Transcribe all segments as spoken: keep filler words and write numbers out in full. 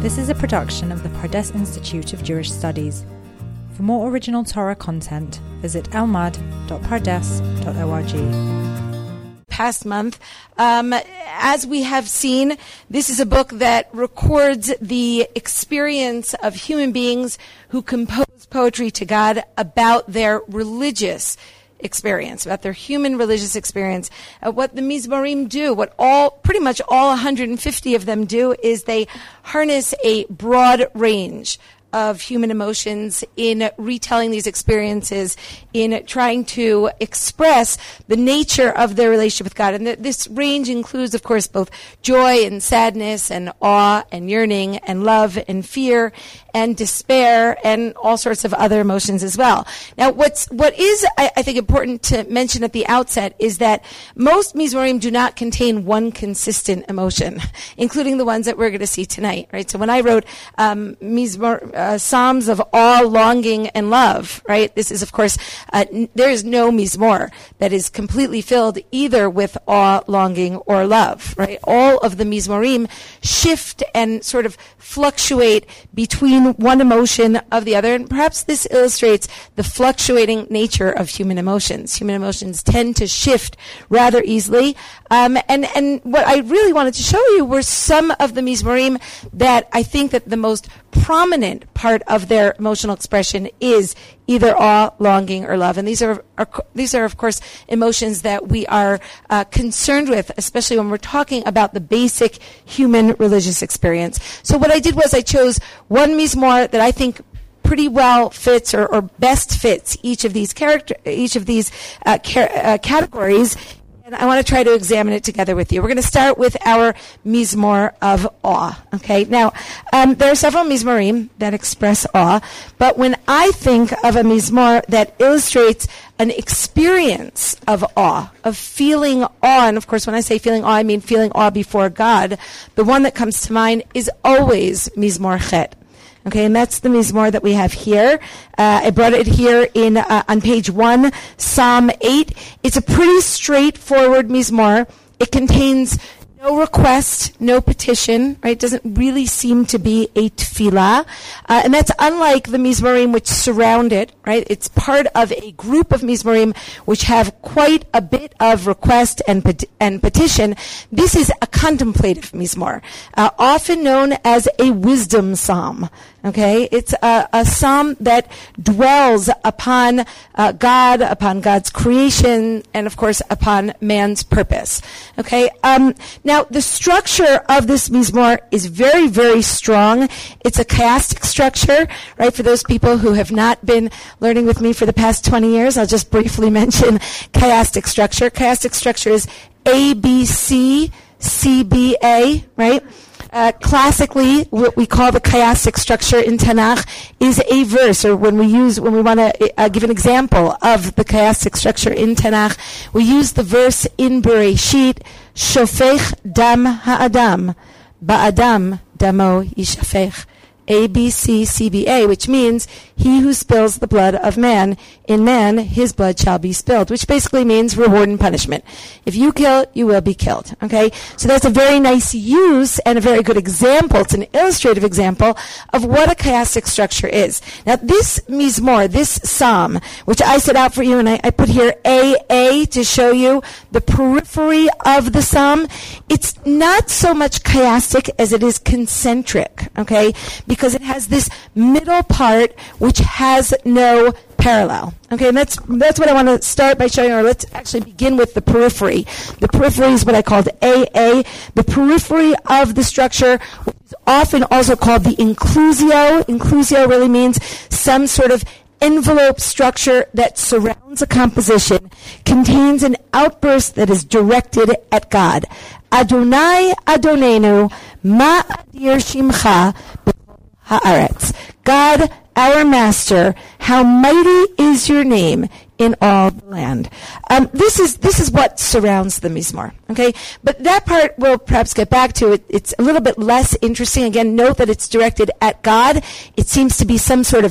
This is a production of the Pardes Institute of Jewish Studies. For more original Torah content, visit elmad dot pardes dot org. Past month. Um, as we have seen, this is a book that records the experience of human beings who compose poetry to God about their religious experience, about their human religious experience. Uh, what the Mizmorim do, what all, pretty much all one hundred fifty of them do, is they harness a broad range of human emotions in retelling these experiences, in trying to express the nature of their relationship with God. And th- this range includes, of course, both joy and sadness and awe and yearning and love and fear and despair and all sorts of other emotions as well. Now, what's, what is, I, I think, important to mention at the outset is that most Mizmorim do not contain one consistent emotion, including the ones that we're going to see tonight, right? So when I wrote um, Mizmor, uh, Psalms of awe, longing, and love, right? This is, of course, uh, n- there is no Mizmor that is completely filled either with awe, longing, or love, right? All of the Mizmorim shift and sort of fluctuate between one emotion of the other, and perhaps this illustrates the fluctuating nature of human emotions. Human emotions tend to shift rather easily, um, and and what I really wanted to show you were some of the Mizmorim that I think that the most prominent part of their emotional expression is either awe, longing, or love. And these are, are these are, of course, emotions that we are uh, concerned with, especially when we're talking about the basic human religious experience. So what I did was I chose one Mizmor that I think pretty well fits or, or best fits each of these character, each of these uh, car- uh, categories. And I want to try to examine it together with you. We're going to start with our Mizmor of awe. Okay. Now, um, there are several Mizmorim that express awe, but when I think of a Mizmor that illustrates an experience of awe, of feeling awe, and of course when I say feeling awe, I mean feeling awe before God, the one that comes to mind is always Mizmor Chet. Okay, and that's the Mizmor that we have here. Uh, I brought it here in uh, on page one, Psalm eight. It's a pretty straightforward Mizmor. It contains no request, no petition, right? It doesn't really seem to be a tefillah. Uh, and that's unlike the Mizmorim which surround it, right? It's part of a group of Mizmorim which have quite a bit of request and pet- and petition. This is a contemplative Mizmor, uh, often known as a wisdom psalm. Okay, it's a, a psalm that dwells upon uh, God, upon God's creation, and of course upon man's purpose. Okay, um, now the structure of this Mizmor is very, very strong. It's a chiastic structure, right? For those people who have not been learning with me for the past twenty years, I'll just briefly mention chiastic structure. Chiastic structure is A, B, C, C, B, A, right? Uh, classically, what we call the chiastic structure in Tanakh is a verse, or when we use, when we want to uh, give an example of the chiastic structure in Tanakh, we use the verse in Bereshit, Shofech dam ha'adam, ba'adam damo yishafech. A, B, C, C, B, A, which means he who spills the blood of man, in man his blood shall be spilled, which basically means reward and punishment. If you kill, you will be killed. Okay? So that's a very nice use and a very good example. It's an illustrative example of what a chiastic structure is. Now this Mizmor, this psalm, which I set out for you, and I, I put here A, A to show you the periphery of the psalm, it's not so much chiastic as it is concentric. Okay? Because it has this middle part which has no parallel. Okay, and that's that's what I want to start by showing you, or let's actually begin with the periphery. The periphery is what I called A A. The periphery of the structure, which is often also called the inclusio. Inclusio really means some sort of envelope structure that surrounds a composition, contains an outburst that is directed at God. Adonai Adonenu, ma adir shimcha haaretz. God, our Master, how mighty is your name in all the land. Um, this is this is what surrounds the Mizmor. Okay, but that part we'll perhaps get back to. It, it's a little bit less interesting. Again, note that it's directed at God. It seems to be some sort of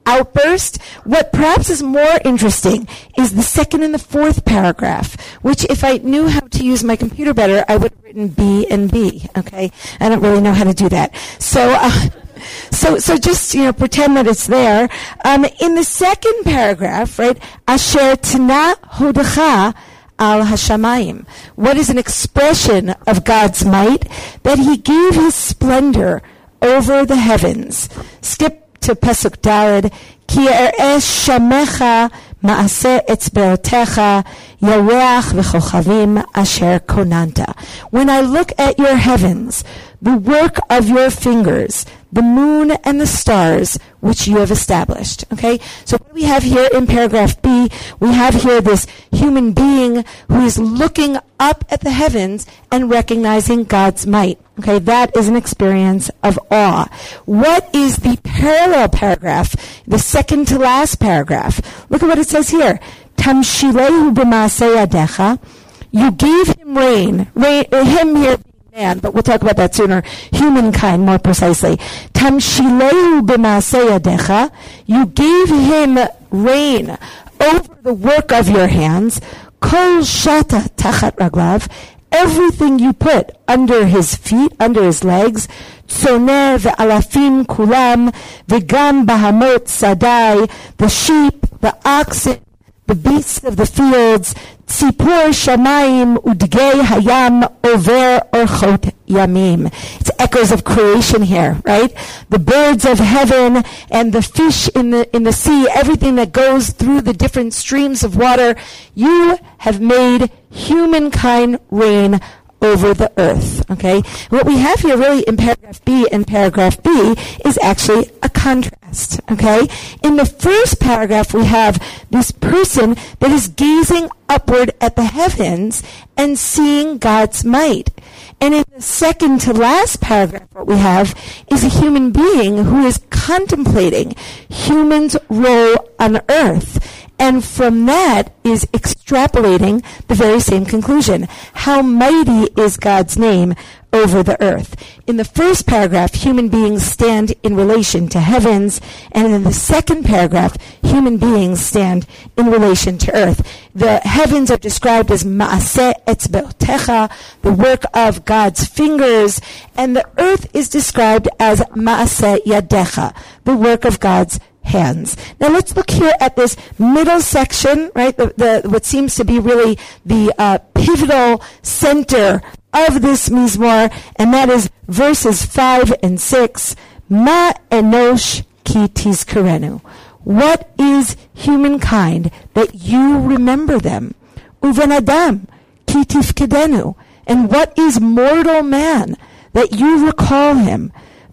outburst. What perhaps is more interesting is the second and the fourth paragraph, which if I knew how to use my computer better, I would have written B and B, okay? I don't really know how to do that. So, uh, so, so just, you know, pretend that it's there. Um, in the second paragraph, right, Asher Tana Hodacha al Hashamayim. What is an expression of God's might? That he gave his splendor over the heavens. Skip to Pasuk Daled. Ki eresh shamecha ma'aseh etzbeotecha yareach v'chochavim asher konanta. When I look at your heavens, the work of your fingers, the moon and the stars which you have established. Okay? So what we have here in paragraph B, we have here this human being who is looking up at the heavens and recognizing God's might. Okay? That is an experience of awe. What is the parallel paragraph, the second to last paragraph? Look at what it says here. Tamshilehu b'maaseh yadecha. You gave him rain. rain him here man, but we'll talk about that sooner. Humankind, more precisely. Tamshileu b'maaseh yadecha. You gave him rain over the work of your hands. Kol shata tachat raglav. Everything you put under his feet, under his legs. Tzoneh ve'alafim kulam. V'gam bahamot sadai. The sheep, the oxen, the beasts of the fields. Tzipor shamayim udgei hayam over orchot yamim. It's echoes of creation here, right? The birds of heaven and the fish in the in the sea, everything that goes through the different streams of water. You have made humankind reign over the earth, okay? What we have here really in paragraph B and paragraph B is actually a contrast, okay? In the first paragraph, we have this person that is gazing upward at the heavens and seeing God's might. And in the second to last paragraph, what we have is a human being who is contemplating humans' role on earth. And from that is extrapolating the very same conclusion. How mighty is God's name over the earth? In the first paragraph, human beings stand in relation to heavens. And in the second paragraph, human beings stand in relation to earth. The heavens are described as ma'aseh etzbeotecha, the work of God's fingers. And the earth is described as ma'aseh yadecha, the work of God's hands. Now let's look here at this middle section, right? The, the what seems to be really the uh, pivotal center of this mizmor, and that is verses five and six. Ma enosh ki tizkarenu. What is humankind that you remember them? Uven adam ki tifkedenu. And what is mortal man that you recall him?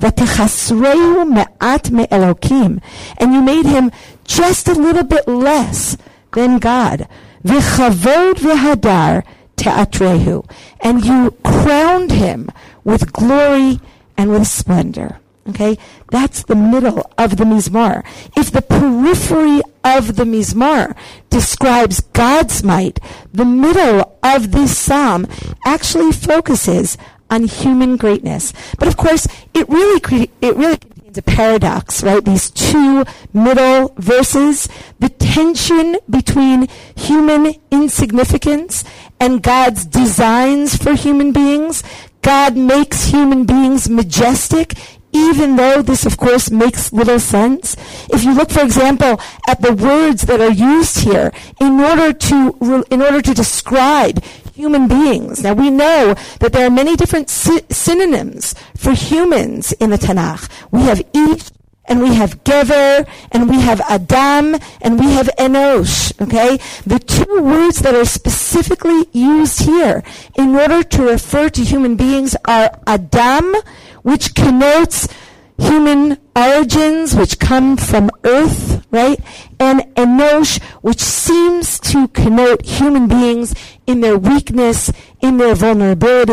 V'techasreu me'at me'elokim. And you made him just a little bit less than God. V'chavod v'hadar te'atrehu. And you crowned him with glory and with splendor. Okay? That's the middle of the Mizmar. If the periphery of the Mizmar describes God's might, the middle of this psalm actually focuses on human greatness. But of course, it really cre- it really contains a paradox, right? These two middle verses, the tension between human insignificance and God's designs for human beings. God makes human beings majestic, even though this, of course, makes little sense. If you look, for example, at the words that are used here in order to in order to describe human beings. Now, we know that there are many different sy- synonyms for humans in the Tanakh. We have Ish, and we have Gever, and we have Adam, and we have Enosh, okay? The two words that are specifically used here in order to refer to human beings are Adam, which connotes human origins, which come from earth, right? And Enosh, which seems to connote human beings in their weakness, in their vulnerability,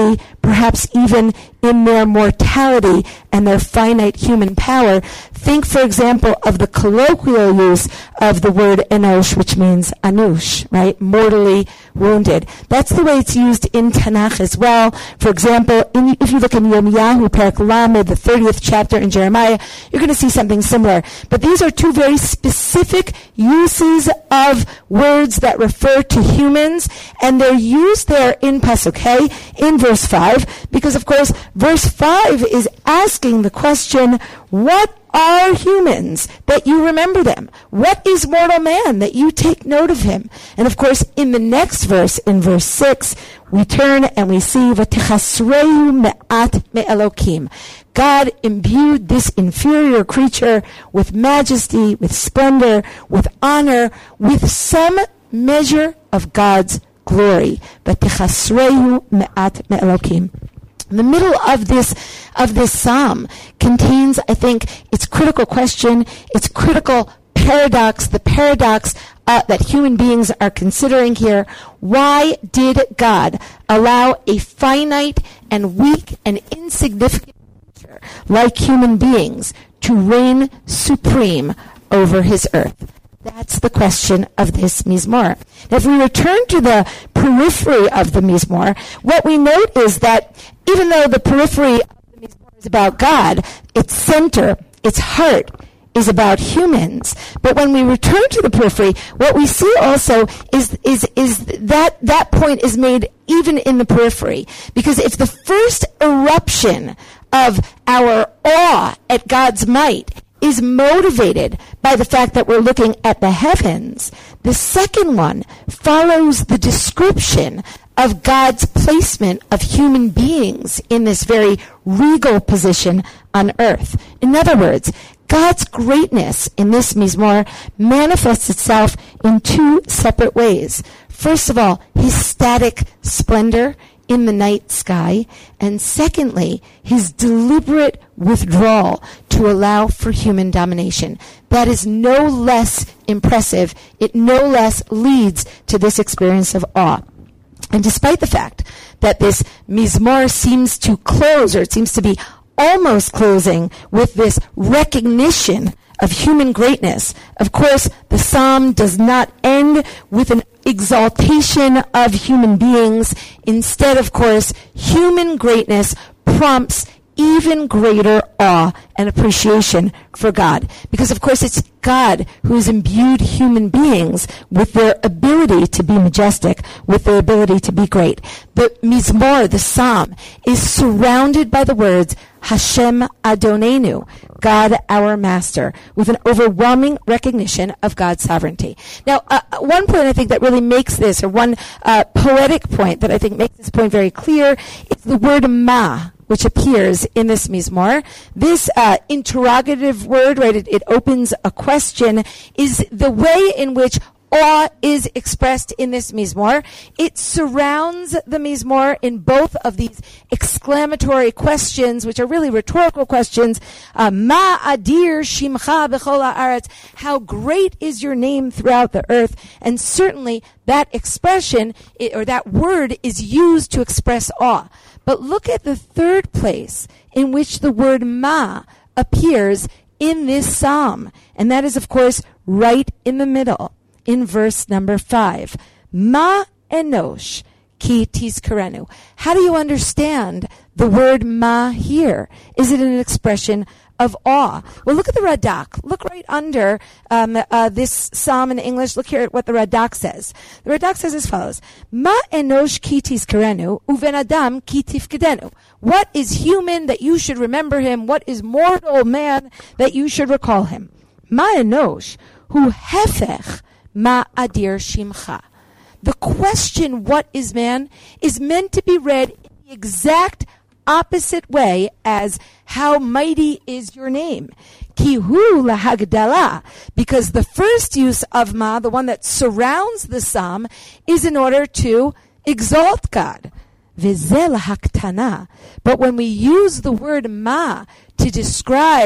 perhaps even in their mortality and their finite human power. Think, for example, of the colloquial use of the word enosh, which means anush, right? Mortally wounded. That's the way it's used in Tanakh as well. For example, in, if you look in Yirmiyahu, Perek Lamed, the thirtieth chapter in Jeremiah, you're going to see something similar. But these are two very specific uses of words that refer to humans, and they're used there in Pasuk Hey, in verse five, because of course, verse five is asking the question, what are humans that you remember them? What is mortal man that you take note of him? And of course, in the next verse, in verse six, we turn and we see, V'tichasrehu me'at me'elokim. God imbued this inferior creature with majesty, with splendor, with honor, with some measure of God's glory. V'tichasrehu me'at me'elokim. The middle of this of this psalm contains, I think, its critical question, its critical paradox, the paradox uh, that human beings are considering here. Why did God allow a finite and weak and insignificant creature like human beings to reign supreme over his earth? That's the question of this Mizmor. Now, if we return to the periphery of the Mizmor, what we note is that even though the periphery of the Mizmor is about God, its center, its heart, is about humans. But when we return to the periphery, what we see also is is is that that point is made even in the periphery. Because if the first eruption of our awe at God's might is motivated by the fact that we're looking at the heavens, the second one follows the description of God's placement of human beings in this very regal position on earth. In other words, God's greatness in this Mizmor manifests itself in two separate ways. First of all, his static splendor in the night sky, and secondly, his deliberate withdrawal to allow for human domination. That is no less impressive. It no less leads to this experience of awe. And despite the fact that this Mizmor seems to close, or it seems to be almost closing with this recognition of human greatness, of course, the psalm does not end with an exaltation of human beings. Instead, of course, human greatness prompts even greater awe and appreciation for God. Because, of course, it's God who has imbued human beings with their ability to be majestic, with their ability to be great. The Mizmor, the psalm, is surrounded by the words, Hashem Adonenu, God our Master, with an overwhelming recognition of God's sovereignty. Now, uh, one point I think that really makes this, or one uh, poetic point that I think makes this point very clear, is the word ma, which appears in this Mizmor. This uh, interrogative word, right, it, it opens a question, is the way in which awe is expressed in this Mizmor. It surrounds the Mizmor in both of these exclamatory questions, which are really rhetorical questions. Uh, Ma adir shimcha b'chol haaretz. How great is your name throughout the earth. And certainly that expression, or that word, is used to express awe. But look at the third place in which the word ma appears in this psalm. And that is, of course, right in the middle, in verse number five. Ma enosh ki tizkarenu. How do you understand the word ma here? Is it an expression of awe? Well, look at the Radak. Look right under um, uh, this psalm in English. Look here at what the Radak says. The Radak says as follows: Ma enosh ki tizkarenu uven adam ki tifkedenu. What is human that you should remember him? What is mortal man that you should recall him? Ma enosh hu hefech ma adir shimcha. The question, what is man, is meant to be read in the exact opposite way as how mighty is your name. Ki hu lahagdala. Because the first use of ma, the one that surrounds the psalm, is in order to exalt God. Vizel haktana. But when we use the word ma to describe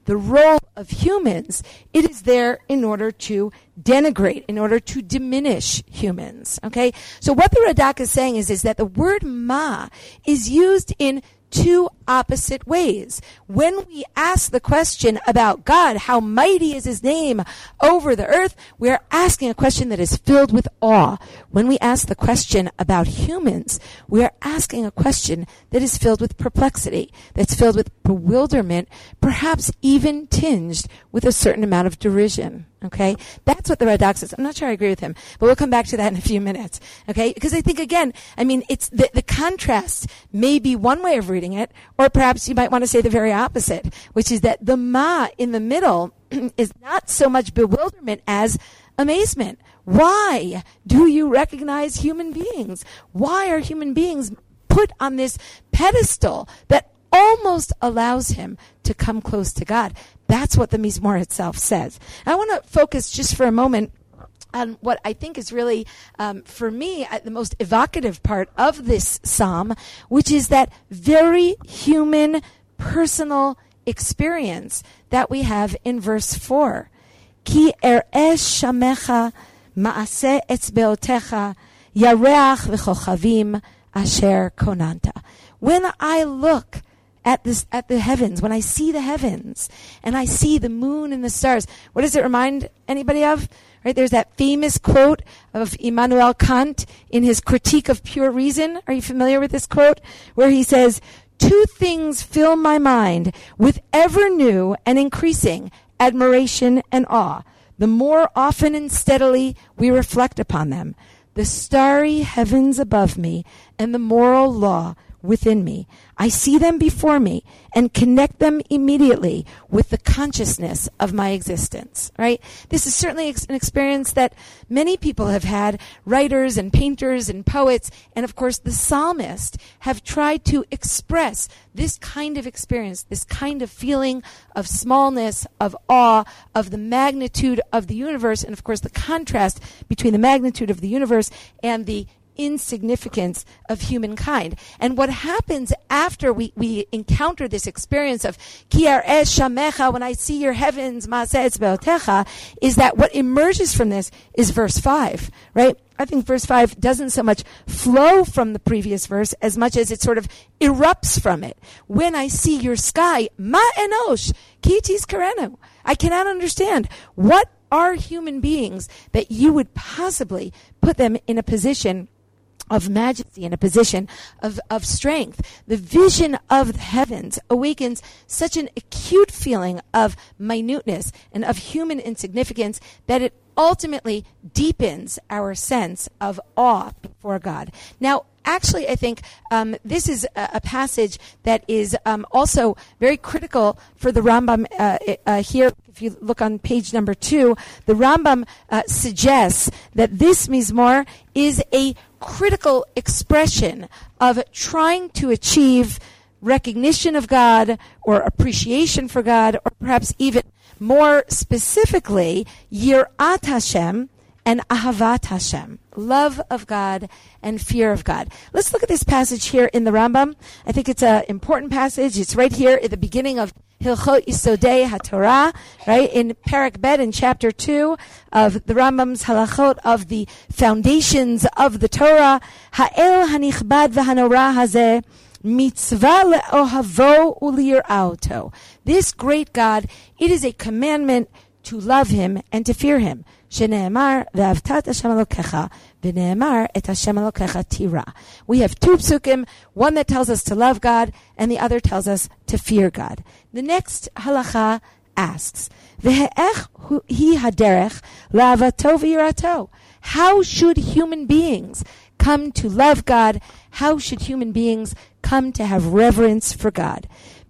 the role of humans, it is there in order to denigrate, in order to diminish humans. Okay? So what the Radak is saying is, is that the word ma is used in two opposite ways. When we ask the question about God, how mighty is his name over the earth, we're asking a question that is filled with awe. When we ask the question about humans, we are asking a question that is filled with perplexity, that's filled with bewilderment, perhaps even tinged with a certain amount of derision. Okay? That's what the Radak says. I'm not sure I agree with him, but we'll come back to that in a few minutes. Okay? Because I think, again, I mean, it's the, the contrast may be one way of reading it, or perhaps you might want to say the very opposite, which is that the ma in the middle is not so much bewilderment as amazement. Why do you recognize human beings? Why are human beings put on this pedestal that almost allows him to come close to God? That's what the Mizmor itself says. I want to focus just for a moment on what I think is really, um, for me, uh, the most evocative part of this psalm, which is that very human, personal experience that we have in verse four. Ki er'eh shamecha ma'aseh etzbeotecha yareach v'chochavim asher konanta. When I look at this, at the heavens, when I see the heavens, and I see the moon and the stars, what does it remind anybody of? Right, there's that famous quote of Immanuel Kant in his Critique of Pure Reason. Are you familiar with this quote? Where he says, two things fill my mind with ever new and increasing admiration and awe, the more often and steadily we reflect upon them. The starry heavens above me and the moral law within me. I see them before me and connect them immediately with the consciousness of my existence, right? This is certainly ex- an experience that many people have had, writers and painters and poets, and of course the psalmist have tried to express this kind of experience, this kind of feeling of smallness, of awe, of the magnitude of the universe, and of course the contrast between the magnitude of the universe and the insignificance of humankind. And what happens after we, we encounter this experience of Ki er'eh shamecha, when I see your heavens, ma'aseh etzbeotecha, is that what emerges from this is verse five, right? I think verse five doesn't so much flow from the previous verse as much as it sort of erupts from it. When I see your sky, ma enosh, ki tizkarenu. I cannot understand. What are human beings that you would possibly put them in a position of majesty, in a position of, of strength? The vision of the heavens awakens such an acute feeling of minuteness and of human insignificance that it ultimately deepens our sense of awe before God. Now, actually, I think um, this is a, a passage that is um, also very critical for the Rambam uh, uh, here. If you look on page number two, the Rambam uh, suggests that this Mizmor is a critical expression of trying to achieve recognition of God or appreciation for God, or perhaps even more specifically, Yirat Hashem and Ahavat Hashem, love of God and fear of God. Let's look at this passage here in the Rambam. I think it's an important passage. It's right here at the beginning of Hilchot Yisodei HaTorah, right, in Parak Bet, in chapter two of the Rambam's halachot of the foundations of the Torah. Ha'el hanichbad v'hanora hazeh mitzvah le'ohavo u'liyir'aoto. This great God, it is a commandment to love him and to fear him. Shene'emar ve'avta et Hashem Elokecha v'ne'emar et Hashem Elokecha tira. We have two psukim, one that tells us to love God and the other tells us to fear God. The next halacha asks, Ve'ech hi haderech la'avato v'yirato. How should human beings come to love God? How should human beings come to have reverence for God?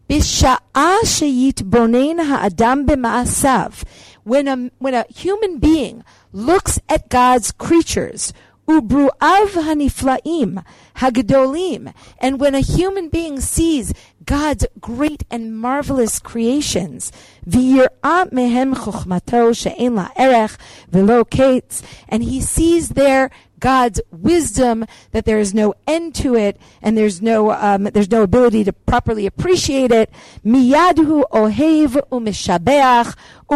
B'sha'ah sheyitbonen ha'adam b'ma'asav. When a, when a human being looks at God's creatures, ubru'av hanifla'im, hagdolim, and when a human being sees God's great and marvelous creations, v'yir'a mehem chokhmato she'en la erech v'lo kates, and he sees there God's wisdom, that there is no end to it, and there's no um, there's no ability to properly appreciate it. Miyadhu ohev umishabeach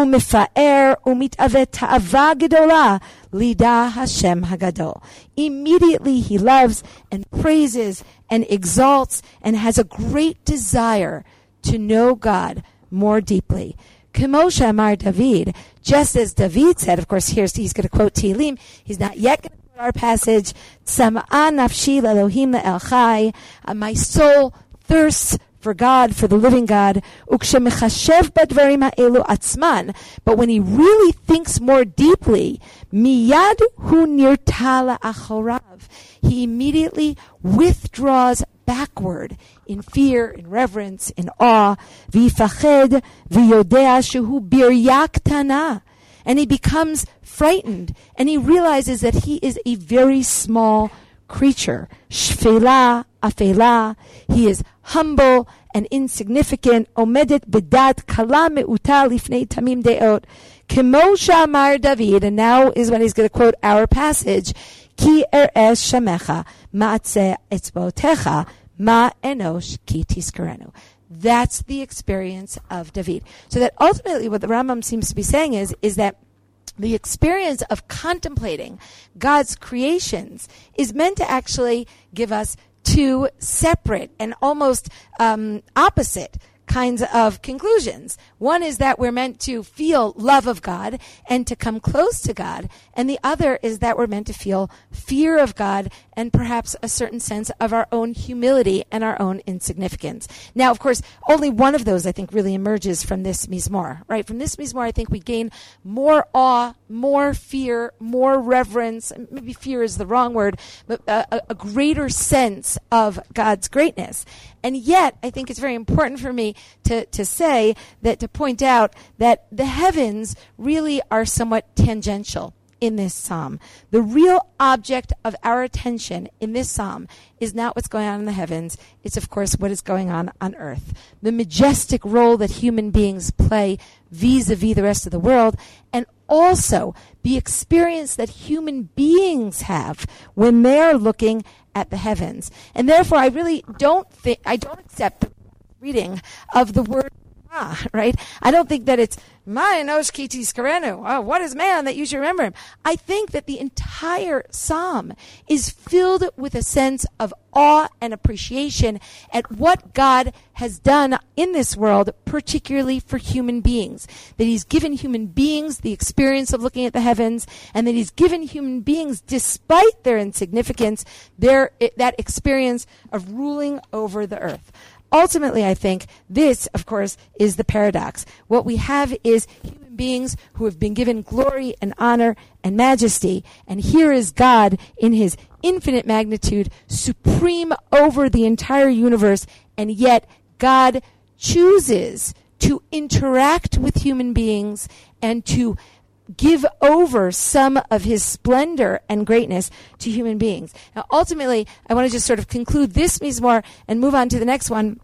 umifaer umitave ta'ava gedola lida Hashem hagadol. Immediately he loves and praises and exalts and has a great desire to know God more deeply. Kemosha Amar David, just as David said, of course, here's he's going to quote Tehillim. He's not yet going to quote our passage. Tzama'a nafshi Elohim le'el chai. My soul thirsts for God, for the living God. Ukshemechashev badvarim ha'elu atzman. But when he really thinks more deeply, miyad hu nirta la'achorav. He immediately withdraws backward in fear, in reverence, in awe. V'yifached v'yodea shehu birya ktana. And he becomes frightened, and he realizes that he is a very small creature. Shfela, afela. He is humble and insignificant. Omedet bedat kala meuta lifnei tamim deot. Kemo shamar David, and now is when he's going to quote our passage. Ki eres shamecha ma'atze etzbotecha ma enosh ki tiskarenu. That's the experience of David. So that ultimately what the Rambam seems to be saying is, is that the experience of contemplating God's creations is meant to actually give us two separate and almost um, opposite kinds of conclusions. One is that we're meant to feel love of God and to come close to God, and the other is that we're meant to feel fear of God and perhaps a certain sense of our own humility and our own insignificance. Now, of course, only one of those, I think, really emerges from this Mizmor, right? From this Mizmor, I think we gain more awe, more fear, more reverence. Maybe fear is the wrong word, but a, a greater sense of God's greatness. And yet, I think it's very important for me to, to say that, to point out that the heavens really are somewhat tangential in this psalm. The real object of our attention in this psalm is not what's going on in the heavens. It's, of course, what is going on on earth. The majestic role that human beings play vis-a-vis the rest of the world, and also the experience that human beings have when they're looking at the heavens. And therefore, I really don't think, I don't accept the reading of the word ma, right? I don't think that it's ma enosh ki tiskarenu. Oh, what is man that you should remember him? I think that the entire psalm is filled with a sense of awe and appreciation at what God has done in this world, particularly for human beings. That he's given human beings the experience of looking at the heavens, and that he's given human beings, despite their insignificance, their that experience of ruling over the earth. Ultimately, I think this, of course, is the paradox. What we have is human beings who have been given glory and honor and majesty, and here is God in his infinite magnitude, supreme over the entire universe, and yet God chooses to interact with human beings and to give over some of his splendor and greatness to human beings. Now, ultimately, I want to just sort of conclude this Mizmor and move on to the next one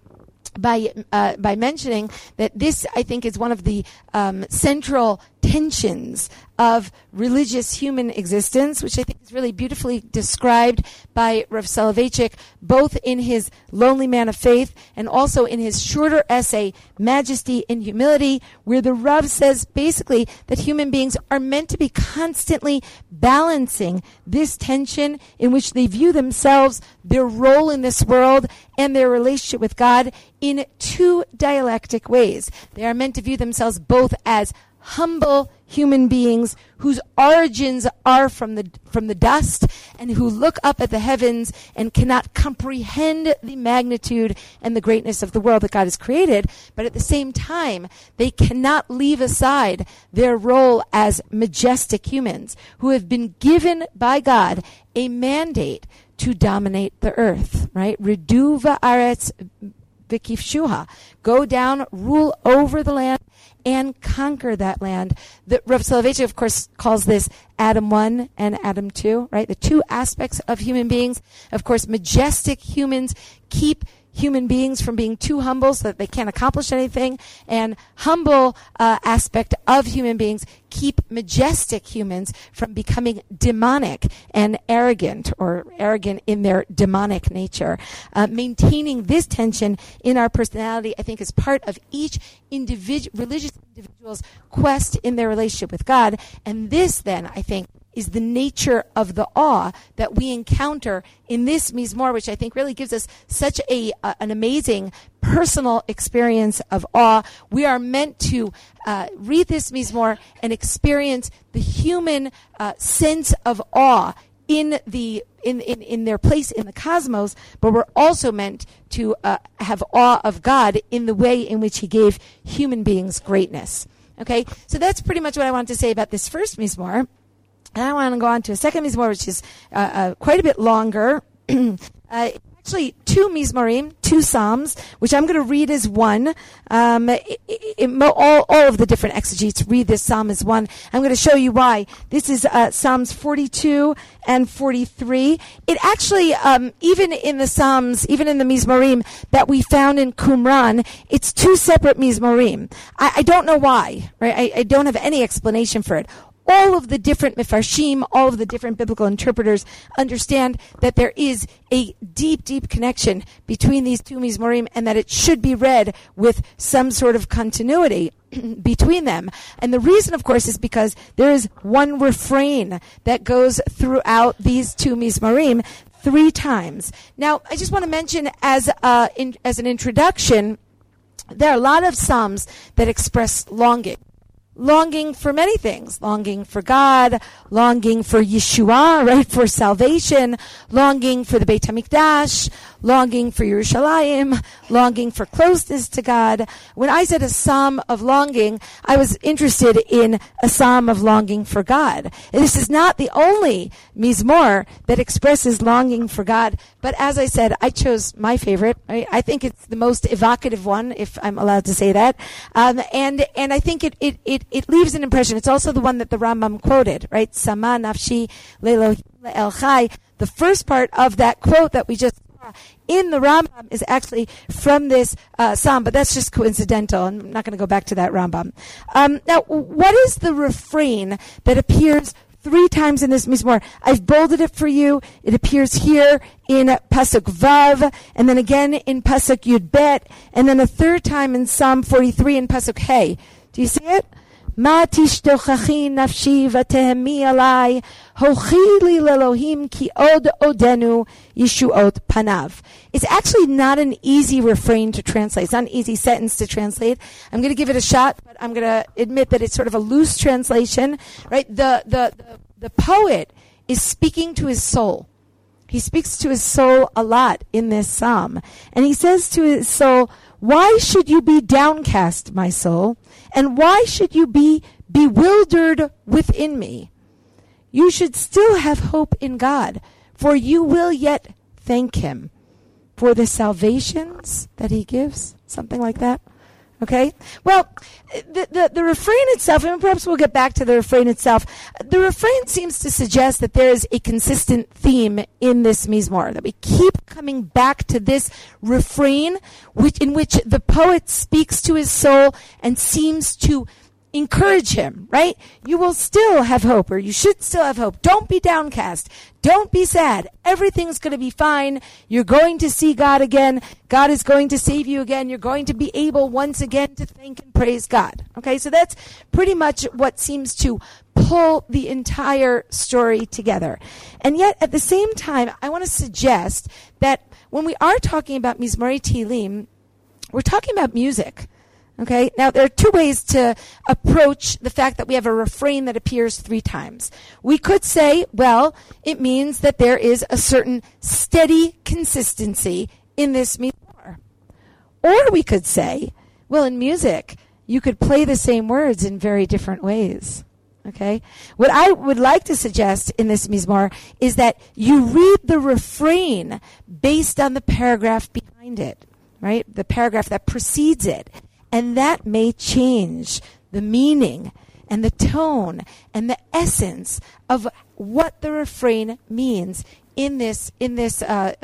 by uh, by mentioning that this, I think, is one of the um, central tensions of religious human existence, which I think is really beautifully described by Rav Soloveitchik, both in his Lonely Man of Faith and also in his shorter essay, Majesty in Humility, where the Rav says basically that human beings are meant to be constantly balancing this tension in which they view themselves, their role in this world, and their relationship with God in two dialectic ways. They are meant to view themselves both as humble human beings whose origins are from the from the dust and who look up at the heavens and cannot comprehend the magnitude and the greatness of the world that God has created, but at the same time they cannot leave aside their role as majestic humans who have been given by God a mandate to dominate the earth, right? Ridu va'aretz v'kifshuha. Go down, rule over the land, and conquer that land. The Rav Soloveitchik, of course, calls this Adam one and Adam two, right? The two aspects of human beings. Of course, majestic humans keep human beings from being too humble so that they can't accomplish anything, and humble uh, aspect of human beings keep majestic humans from becoming demonic and arrogant, or arrogant in their demonic nature. Uh, maintaining this tension in our personality, I think, is part of each individual, religious individual's quest in their relationship with God. And this, then, I think, is the nature of the awe that we encounter in this Mizmor, which I think really gives us such a uh, an amazing personal experience of awe. We are meant to uh, read this Mizmor and experience the human uh, sense of awe in the in, in, in their place in the cosmos, but we're also meant to uh, have awe of God in the way in which He gave human beings greatness. Okay, so that's pretty much what I wanted to say about this first Mizmor. And I want to go on to a second Mizmor, which is uh, uh, quite a bit longer. uh, actually, two Mizmorim, two Psalms, which I'm going to read as one. Um, it, it, all, all of the different exegetes read this Psalm as one. I'm going to show you why. This is uh, Psalms forty-two and forty-three. It actually, um, even in the Psalms, even in the Mizmorim that we found in Qumran, it's two separate Mizmorim. I, I don't know why, right? I, I don't have any explanation for it. All of the different Mefarshim, all of the different biblical interpreters understand that there is a deep, deep connection between these two Mizmorim, and that it should be read with some sort of continuity between them. And the reason, of course, is because there is one refrain that goes throughout these two Mizmorim three times. Now, I just want to mention as uh, in, as an introduction, there are a lot of Psalms that express longing. Longing for many things. Longing for God, longing for Yeshua, right, for salvation, longing for the Beit HaMikdash, longing for Yerushalayim, longing for closeness to God. When I said a psalm of longing, I was interested in a psalm of longing for God. And this is not the only Mizmor that expresses longing for God, but as I said, I chose my favorite. Right? I think it's the most evocative one, if I'm allowed to say that. Um, and and I think it, it, it, it leaves an impression. It's also the one that the Rambam quoted, right? Sama nafshi le'elohim le'el chai. The first part of that quote that we just saw in the Rambam is actually from this uh, psalm, but that's just coincidental. I'm not going to go back to that Rambam. Um, now, what is the refrain that appears three times in this Mizmor? I've bolded it for you. It appears here in Pasuk Vav, and then again in Pasuk Yud Bet, and then a third time in Psalm forty-three in Pasuk Hey. Do you see it? Ma tishtochachi nafshi vatehemi alai hochi li lelohim ki od odenu yeshuot panav. It's actually not an easy refrain to translate. It's not an easy sentence to translate. I'm going to give it a shot, but I'm going to admit that it's sort of a loose translation, right? The, the, the, the poet is speaking to his soul. He speaks to his soul a lot in this psalm. And he says to his soul, why should you be downcast, my soul? And why should you be bewildered within me? You should still have hope in God, for you will yet thank Him for the salvations that He gives. Something like that. Okay? Well, the, the, the refrain itself, and perhaps we'll get back to the refrain itself, the refrain seems to suggest that there is a consistent theme in this Mizmor, that we keep coming back to this refrain which, in which the poet speaks to his soul and seems to encourage him, right? You will still have hope, or you should still have hope. Don't be downcast. Don't be sad. Everything's going to be fine. You're going to see God again. God is going to save you again. You're going to be able once again to thank and praise God. Okay, so that's pretty much what seems to pull the entire story together. And yet, at the same time, I want to suggest that when we are talking about Mizmorei Tehillim, we're talking about music. Okay, now there are two ways to approach the fact that we have a refrain that appears three times. We could say, well, it means that there is a certain steady consistency in this Mizmor. Or we could say, well, in music, you could play the same words in very different ways. Okay, what I would like to suggest in this Mizmor is that you read the refrain based on the paragraph behind it, right? The paragraph that precedes it. And that may change the meaning and the tone and the essence of what the refrain means in this in this uh, uh,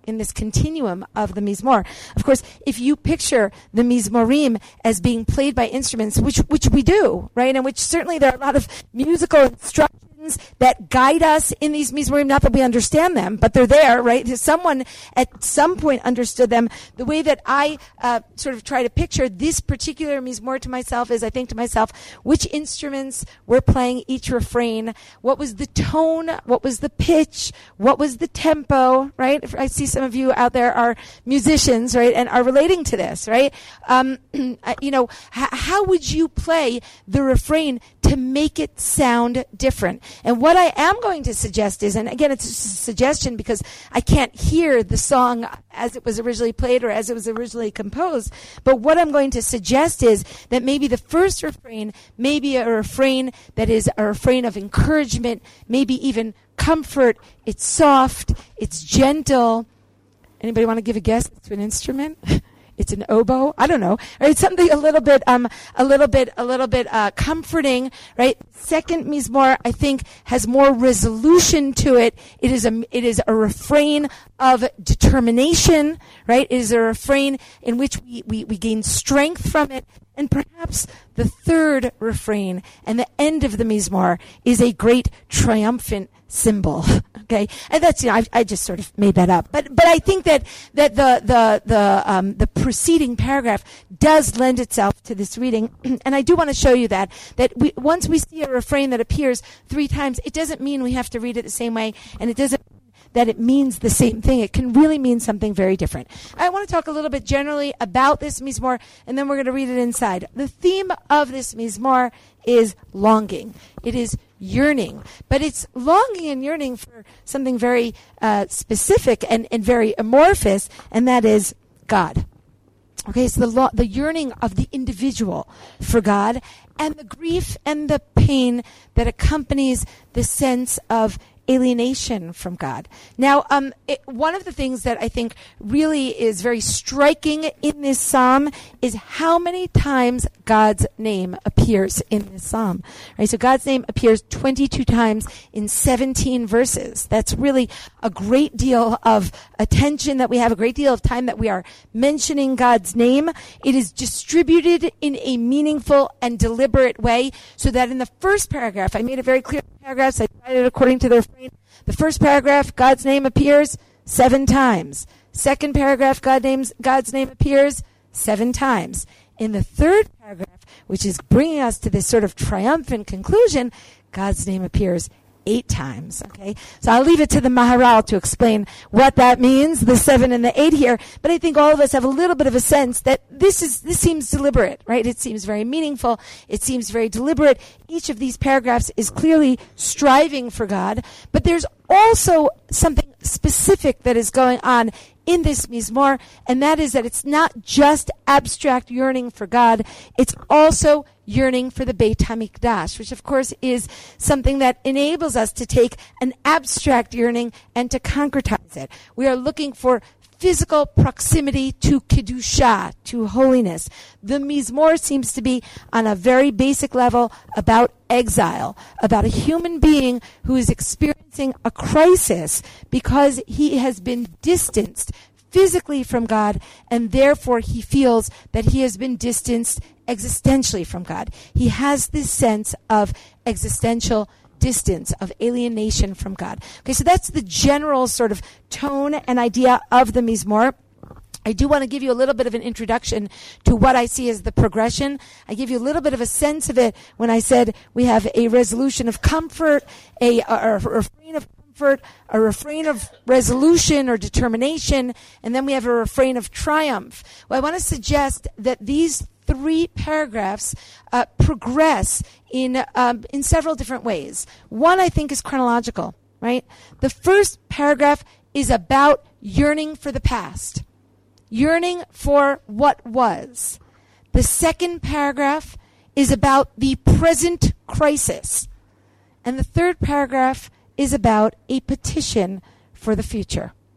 in this continuum of the Mizmor. Of course, if you picture the Mizmorim as being played by instruments, which which we do, right, and which certainly there are a lot of musical instructions that guide us in these Mizmorim, not that we understand them, but they're there, right? Someone at some point understood them. The way that I uh, sort of try to picture this particular Mizmor to myself is I think to myself, which instruments were playing each refrain? What was the tone? What was the pitch? What was the tempo, right? If I see some of you out there are musicians, right, and are relating to this, right? Um, you know, h- how would you play the refrain to make it sound different? And what I am going to suggest is, and again, it's a suggestion because I can't hear the song as it was originally played or as it was originally composed, but what I'm going to suggest is that maybe the first refrain may be a refrain that is a refrain of encouragement, maybe even comfort. It's soft, it's gentle. Anybody want to give a guess to an instrument? It's an oboe. I don't know. Right? Something a little bit, um, a little bit, a little bit uh, comforting. Right. Second Mizmor, I think, has more resolution to it. It is a, it is a refrain of determination. Right. It is a refrain in which we, we, we gain strength from it. And perhaps the third refrain and the end of the Mizmor is a great triumphant symbol. Okay, and that's, you know, I, I just sort of made that up, but but I think that that the the the um, the preceding paragraph does lend itself to this reading, and I do want to show you that that we once we see a refrain that appears three times, it doesn't mean we have to read it the same way, and it doesn't that it means the same thing. It can really mean something very different. I want to talk a little bit generally about this Mizmor, and then we're going to read it inside. The theme of this Mizmor is longing. It is yearning. But it's longing and yearning for something very uh, specific and, and very amorphous, and that is God. Okay, it's the lo- the yearning of the individual for God, and the grief and the pain that accompanies the sense of alienation from God. Now, um, it, one of the things that I think really is very striking in this psalm is how many times God's name appears in this psalm. Right? So God's name appears twenty-two times in seventeen verses. That's really a great deal of attention that we have, a great deal of time that we are mentioning God's name. It is distributed in a meaningful and deliberate way, so that in the first paragraph, I made it very clear in the paragraphs, I divided it according to their The first paragraph, God's name appears seven times. Second paragraph, God names, God's name appears seven times. In the third paragraph, which is bringing us to this sort of triumphant conclusion, God's name appears eight times. Okay, so I'll leave it to the Maharal to explain what that means, the seven and the eight here. But I think all of us have a little bit of a sense that this is this seems deliberate, right? It seems very meaningful. It seems very deliberate. Each of these paragraphs is clearly striving for God, but there's also something specific that is going on in this Mizmor, and that is that it's not just abstract yearning for God, it's also yearning for the Beit HaMikdash, which of course is something that enables us to take an abstract yearning and to concretize it. We are looking for physical proximity to Kedusha, to holiness. The Mizmor seems to be on a very basic level about exile, about a human being who is experiencing a crisis because he has been distanced physically from God, and therefore he feels that he has been distanced existentially from God. He has this sense of existential distance, of alienation from God. Okay, so that's the general sort of tone and idea of the Mizmor. I do want to give you a little bit of an introduction to what I see as the progression. I give you a little bit of a sense of it when I said we have a resolution of comfort, a, a, a refrain of comfort, a refrain of resolution or determination, and then we have a refrain of triumph. Well, I want to suggest that these three paragraphs uh, progress in um, in several different ways. One, I think, is chronological, right? The first paragraph is about yearning for the past, yearning for what was. The second paragraph is about the present crisis. And the third paragraph is about a petition for the future.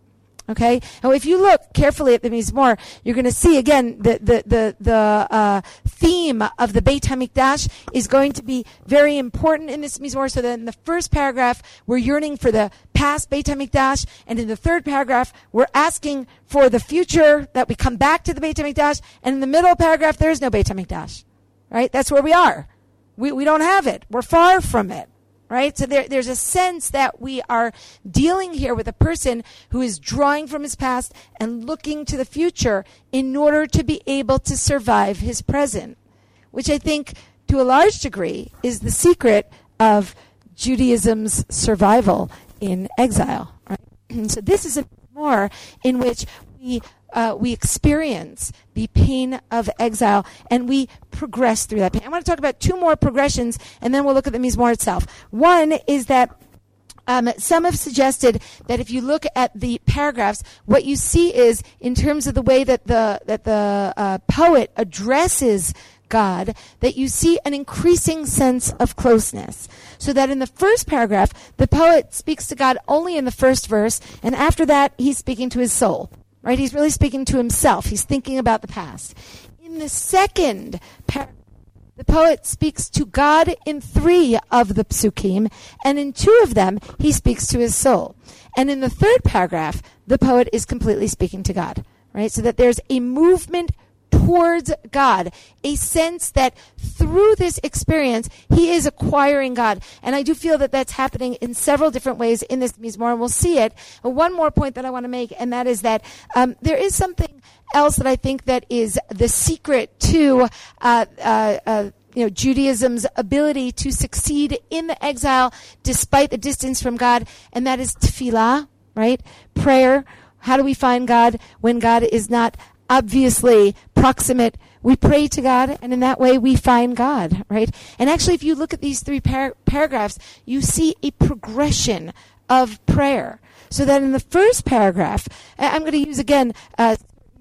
Okay? Now, if you look carefully at the Mizmor, you're going to see, again, the the the, the uh, theme of the Beit HaMikdash is going to be very important in this Mizmor. So that in the first paragraph, we're yearning for the past Beit HaMikdash, and in the third paragraph, we're asking for the future, that we come back to the Beit HaMikdash, and in the middle paragraph, there is no Beit HaMikdash. Right? That's where we are. We we don't have it. We're far from it. Right? So there, there's a sense that we are dealing here with a person who is drawing from his past and looking to the future in order to be able to survive his present, which I think to a large degree is the secret of Judaism's survival in exile. Right? So this is a more in which we Uh, we experience the pain of exile, and we progress through that pain. I want to talk about two more progressions, and then we'll look at the Mizmor itself. One is that um, some have suggested that if you look at the paragraphs, what you see is, in terms of the way that the that the uh, poet addresses God, that you see an increasing sense of closeness. So that in the first paragraph, the poet speaks to God only in the first verse, and after that, he's speaking to his soul. Right? He's really speaking to himself. He's thinking about the past. In the second paragraph, the poet speaks to God in three of the psukim, and in two of them, he speaks to his soul. And in the third paragraph, the poet is completely speaking to God. Right? So that there's a movement towards God, a sense that through this experience, he is acquiring God. And I do feel that that's happening in several different ways in this Mizmor, and we'll see it. But one more point that I want to make, and that is that um, there is something else that I think that is the secret to uh, uh, uh, you know, Judaism's ability to succeed in the exile despite the distance from God, and that is tefillah, right? Prayer. How do we find God when God is not obviously proximate? We pray to God, and in that way we find God, right? And actually, if you look at these three par- paragraphs, you see a progression of prayer. So that in the first paragraph, I'm going to use again uh,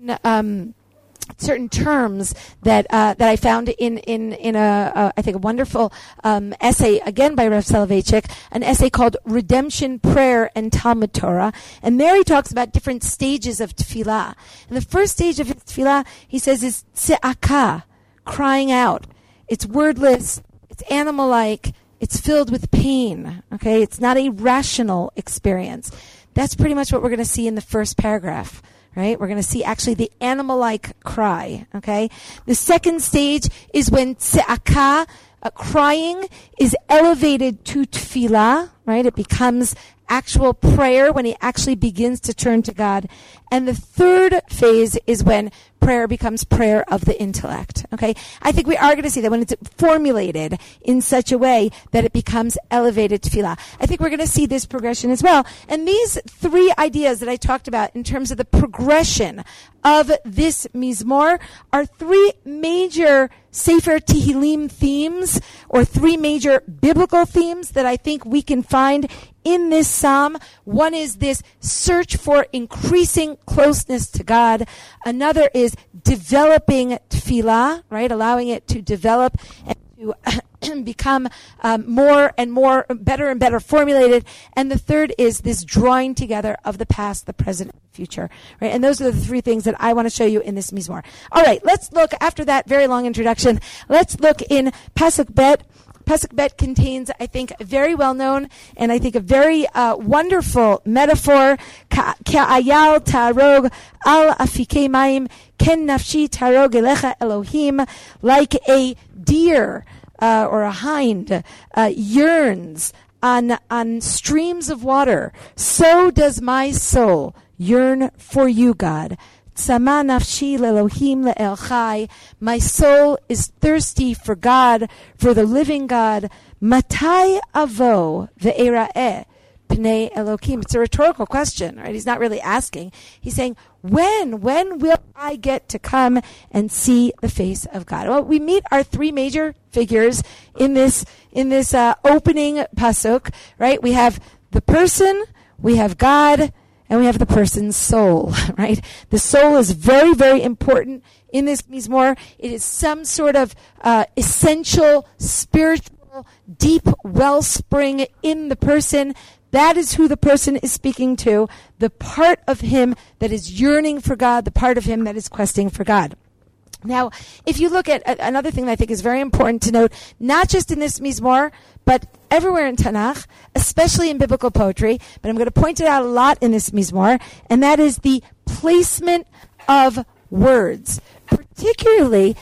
um, certain terms that uh, that I found in in in a uh, I think a wonderful um, essay again by Rav Soloveitchik, an essay called "Redemption, Prayer, and Talmud Torah," and there he talks about different stages of tefillah. And the first stage of his tefillah, he says, is tze'akah, crying out. It's wordless, it's animal-like, it's filled with pain. Okay, it's not a rational experience. That's pretty much what we're going to see in the first paragraph. Right? We're going to see actually the animal-like cry. Okay? The second stage is when tze'akah, uh, crying, is elevated to tefillah. Right? It becomes actual prayer when he actually begins to turn to God. And the third phase is when prayer becomes prayer of the intellect. Okay? I think we are going to see that when it's formulated in such a way that it becomes elevated tefillah. I think we're going to see this progression as well. And these three ideas that I talked about in terms of the progression of this Mizmor are three major Sefer Tehillim themes, or three major biblical themes that I think we can find in this psalm. One is this search for increasing closeness to God. Another is developing tefillah, right? Allowing it to develop and to become um, more and more, better and better formulated. And the third is this drawing together of the past, the present, and the future, right? And those are the three things that I want to show you in this Mizmor. All right, let's look, after that very long introduction, let's look in Pasuk Bet. Pasuk Bet contains, I think, a very well-known and I think a very uh, wonderful metaphor. Ka'ayal tarog al afikei mayim ken nafshi tarog elecha Elohim. Like a deer uh, or a hind uh, yearns on on streams of water, so does my soul yearn for you, God. Tzama nafshi le'Elohim le'el chai. My soul is thirsty for God, for the living God. Matai avo ve'era'eh pnei Elohim. It's a rhetorical question, right? He's not really asking. He's saying, when, when will I get to come and see the face of God? Well, we meet our three major figures in this, in this uh, opening pasuk, right? We have the person, we have God, and we have the person's soul, right? The soul is very, very important in this Mizmor. It is some sort of uh, essential, spiritual, deep wellspring in the person That is who the person is speaking to, the part of him that is yearning for God, the part of him that is questing for God. Now, if you look at uh, another thing that I think is very important to note, not just in this Mizmor, but everywhere in Tanakh, especially in biblical poetry, but I'm going to point it out a lot in this Mizmor, and that is the placement of words, particularly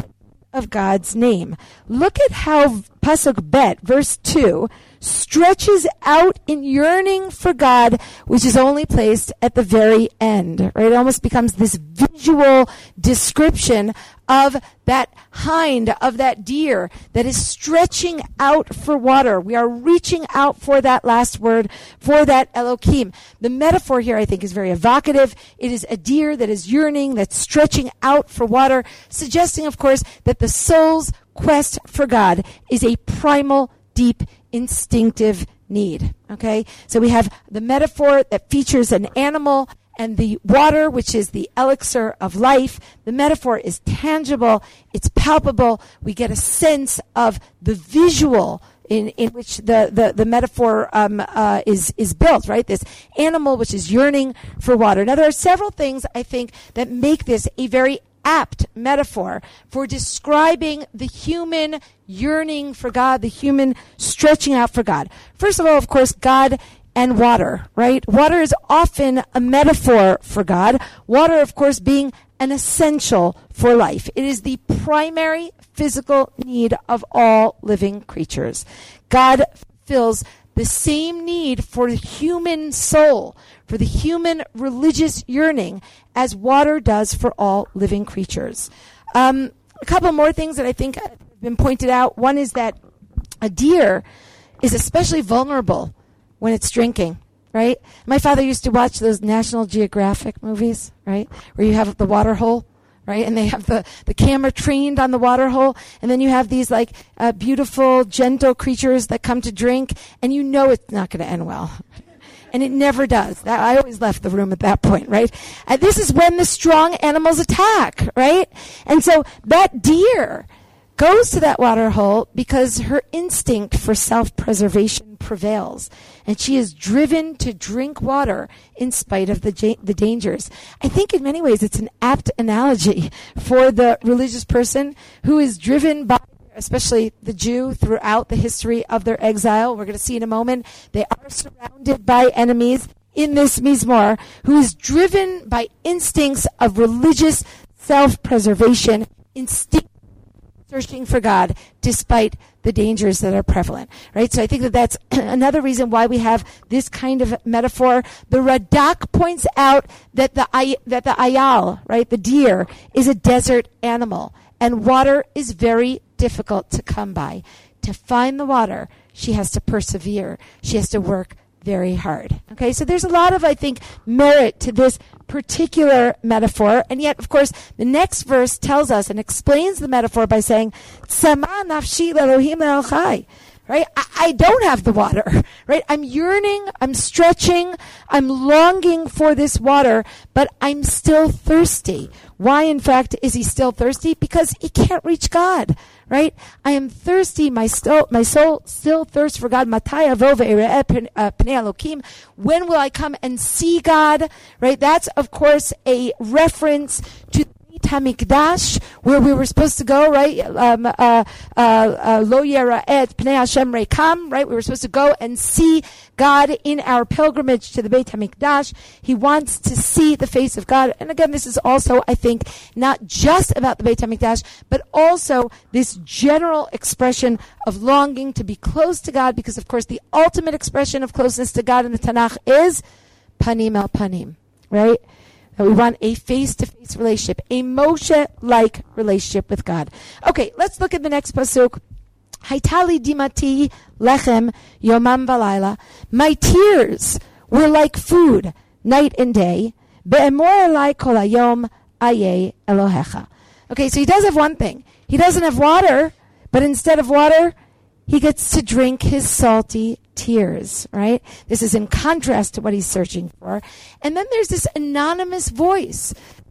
of God's name. Look at how Pasuk Bet, verse two, stretches out in yearning for God, which is only placed at the very end, right? It almost becomes this visual description of that hind, of that deer that is stretching out for water. We are reaching out for that last word, for that Elohim. The metaphor here, I think, is very evocative. It is a deer that is yearning, that's stretching out for water, suggesting, of course, that the soul's quest for God is a primal, deep, instinctive need. Okay? So we have the metaphor that features an animal and the water, which is the elixir of life. The metaphor is tangible. It's palpable. We get a sense of the visual in, in which the, the, the metaphor um, uh, is, is built, right? This animal which is yearning for water. Now, there are several things, I think, that make this a very apt metaphor for describing the human yearning for God, the human stretching out for God. First of all, of course, God and water, right? Water is often a metaphor for God. Water, of course, being an essential for life. It is the primary physical need of all living creatures. God fulfills the same need for the human soul, for the human religious yearning, as water does for all living creatures. Um, a couple more things that I think have been pointed out. One is that a deer is especially vulnerable when it's drinking, right? My father used to watch those National Geographic movies, right, where you have the water hole, right, and they have the, the camera trained on the water hole, and then you have these, like, uh, beautiful, gentle creatures that come to drink, and you know it's not going to end well. And it never does. That, I always left the room at that point, right? And this is when the strong animals attack, right? And so that deer goes to that water hole because her instinct for self-preservation prevails, and she is driven to drink water in spite of the ja- the dangers. I think in many ways it's an apt analogy for the religious person who is driven by, especially the Jew, throughout the history of their exile. We're going to see in a moment, they are surrounded by enemies in this Mizmor, who is driven by instincts of religious self-preservation, instinct searching for God despite the dangers that are prevalent, right? So I think that that's another reason why we have this kind of metaphor. The Radak points out that the that the ayal, right, the deer, is a desert animal, and water is very difficult to come by. To find the water, she has to persevere. She has to work very hard. Okay, so there's a lot of, I think, merit to this particular metaphor, and yet, of course, the next verse tells us and explains the metaphor by saying, "Tzama nafshi l'Elohim le'al-chai." Right? I, I don't have the water, right? I'm yearning, I'm stretching, I'm longing for this water, but I'm still thirsty. Why, in fact, is he still thirsty? Because he can't reach God, right? I am thirsty, my, sto- my soul still thirsts for God. Matai avo ve'ere'eh pnei Elokim. When will I come and see God, right? That's, of course, a reference to Hamikdash, where we were supposed to go, right? Um, uh, uh, uh, Lo yera'eh pnei Hashem reikam, right? We were supposed to go and see God in our pilgrimage to the Beit Hamikdash. He wants to see the face of God. And again, this is also, I think, not just about the Beit Hamikdash, but also this general expression of longing to be close to God, because, of course, the ultimate expression of closeness to God in the Tanakh is panim el panim, right? We want a face-to-face relationship, a Moshe-like relationship with God. Okay, let's look at the next pasuk. Haitali dimati lechem yomam v'layla. My tears were like food, night and day. Be'emor elai kol hayom ayeh Elohecha. Okay, so he does have one thing. He doesn't have water, but instead of water, he gets to drink his salty tears, right? This is in contrast to what he's searching for. And then there's this anonymous voice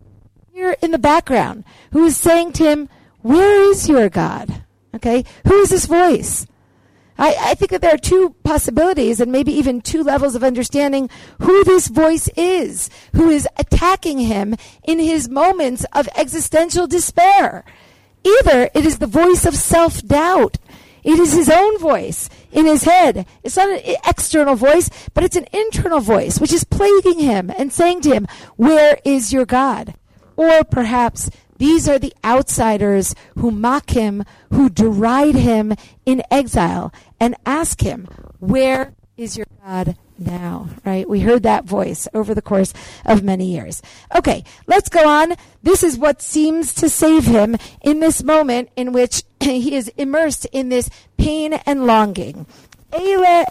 here in the background who is saying to him, where is your God? Okay? Who is this voice? I, I think that there are two possibilities and maybe even two levels of understanding who this voice is, who is attacking him in his moments of existential despair. Either it is the voice of self-doubt. It is his own voice in his head. It's not an external voice, but it's an internal voice, which is plaguing him and saying to him, where is your God? Or perhaps these are the outsiders who mock him, who deride him in exile and ask him, where is your God now? Right? We heard that voice over the course of many years. Okay, let's go on. This is what seems to save him in this moment in which he is immersed in this pain and longing. These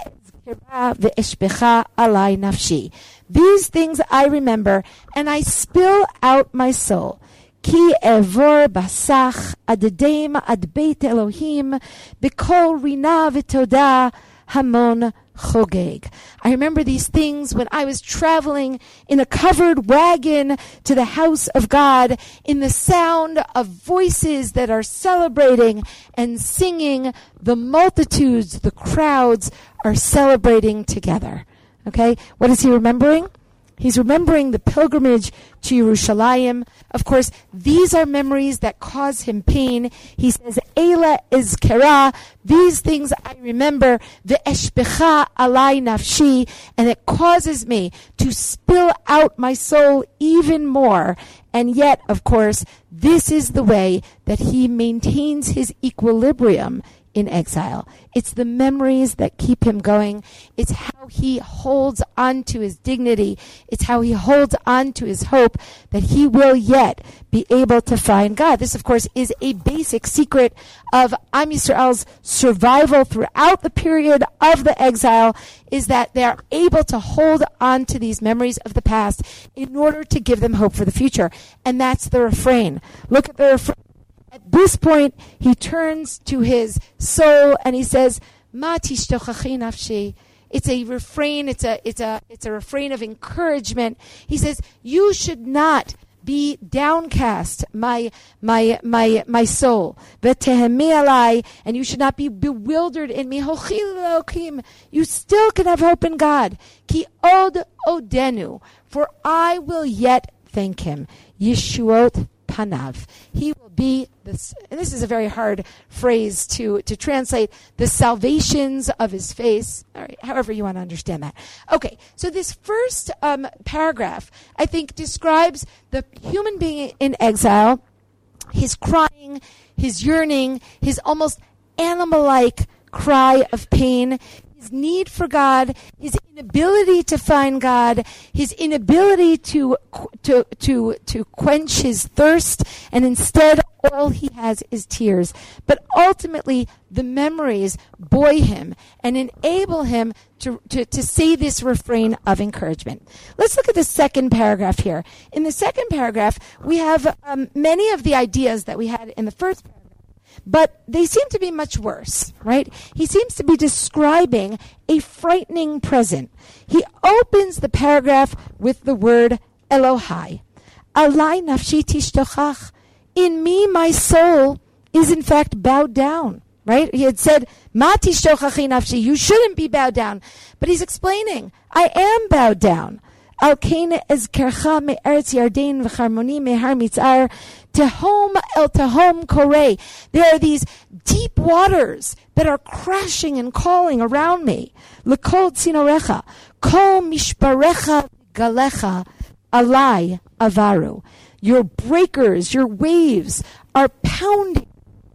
things I remember, and I spill out my soul. Ki evor basach adedem ad beit Elohim b'kol rina v'toda hamon chogeg. I remember these things when I was traveling in a covered wagon to the house of God, in the sound of voices that are celebrating and singing. The multitudes, the crowds are celebrating together. Okay, what is he remembering? He's remembering the pilgrimage to Yerushalayim. Of course, these are memories that cause him pain. He says, Eila izkera, these things I remember, ve'eshbecha alai nafshi, and it causes me to spill out my soul even more. And yet, of course, this is the way that he maintains his equilibrium in exile. It's the memories that keep him going. It's how he holds on to his dignity. It's how he holds on to his hope that he will yet be able to find God. This, of course, is a basic secret of Am Yisrael's survival throughout the period of the exile, is that they are able to hold on to these memories of the past in order to give them hope for the future. And that's the refrain. Look at the refrain. At this point, he turns to his soul and he says, Ma tishtochachi nafshi. It's a refrain, it's a it's a it's a refrain of encouragement. He says, you should not be downcast, my my my my soul. V'tehemi alai, and you should not be bewildered in me. Hochil Elokim, you still can have hope in God. Ki od odenu, for I will yet thank him. Yeshuot panav. He will be this, and this is a very hard phrase to, to translate, the salvations of his face. All right, however you want to understand that. Okay, so this first um, paragraph, I think, describes the human being in exile, his crying, his yearning, his almost animal-like cry of pain, his need for God, his inability to find God, his inability to to to to quench his thirst, and instead all he has is tears. But ultimately, the memories buoy him and enable him to, to, to say this refrain of encouragement. Let's look at the second paragraph here. In the second paragraph, we have um, many of the ideas that we had in the first paragraph, but they seem to be much worse, right? He seems to be describing a frightening present. He opens the paragraph with the word Elohai. Alai nafshi tishtochach. In me, my soul is in fact bowed down, right? He had said, Ma tishtochachi nafshi, you shouldn't be bowed down. But he's explaining, I am bowed down. Al kene ezkercha me'eretz yarden v'charmoni mehar mitzar. Tehom el tehom korei. There are these deep waters that are crashing and calling around me. L'kol tzinorecha. Kol mishparecha galecha alai avaru. Your breakers, your waves are pounding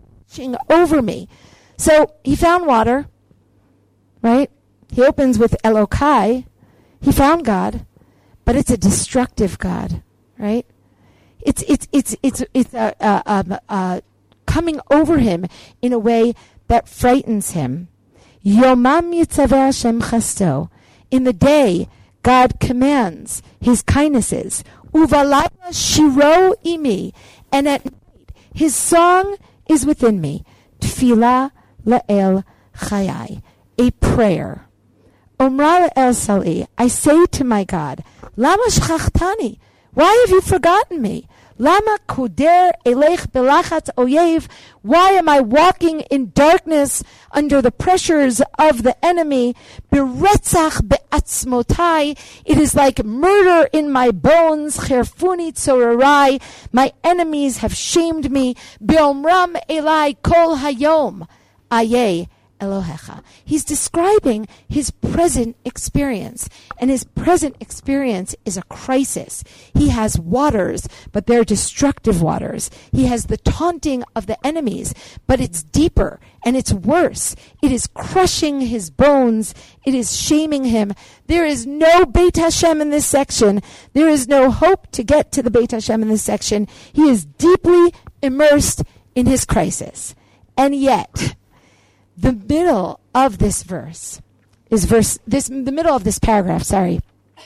over me. So he found water, right? He opens with Elokai. He found God, but it's a destructive God, right? It's it's it's it's it's uh, uh, uh, uh, coming over him in a way that frightens him. Yomam yitzaveh Hashem chasto. In the day, God commands His kindnesses. Uvalayla shiro imi, and at night His song is within me. Tfilah la'el chayai, a prayer. Omra la'el sali, I say to my God, Lama shchachtani, why have you forgotten me? Lama kuder eleich belachatz oyev. Why am I walking in darkness under the pressures of the enemy? Beretzach be'atzmotai. It is like murder in my bones. Cherfuni tzorarai. My enemies have shamed me. Beomram elai kol hayom. Ayeh Elohecha. He's describing his present experience, and his present experience is a crisis. He has waters, but they're destructive waters. He has the taunting of the enemies, but it's deeper and it's worse. It is crushing his bones. It is shaming him. There is no Beit Hashem in this section. There is no hope to get to the Beit Hashem in this section. He is deeply immersed in his crisis. And yet, the middle of this verse is verse, this, the middle of this paragraph, sorry,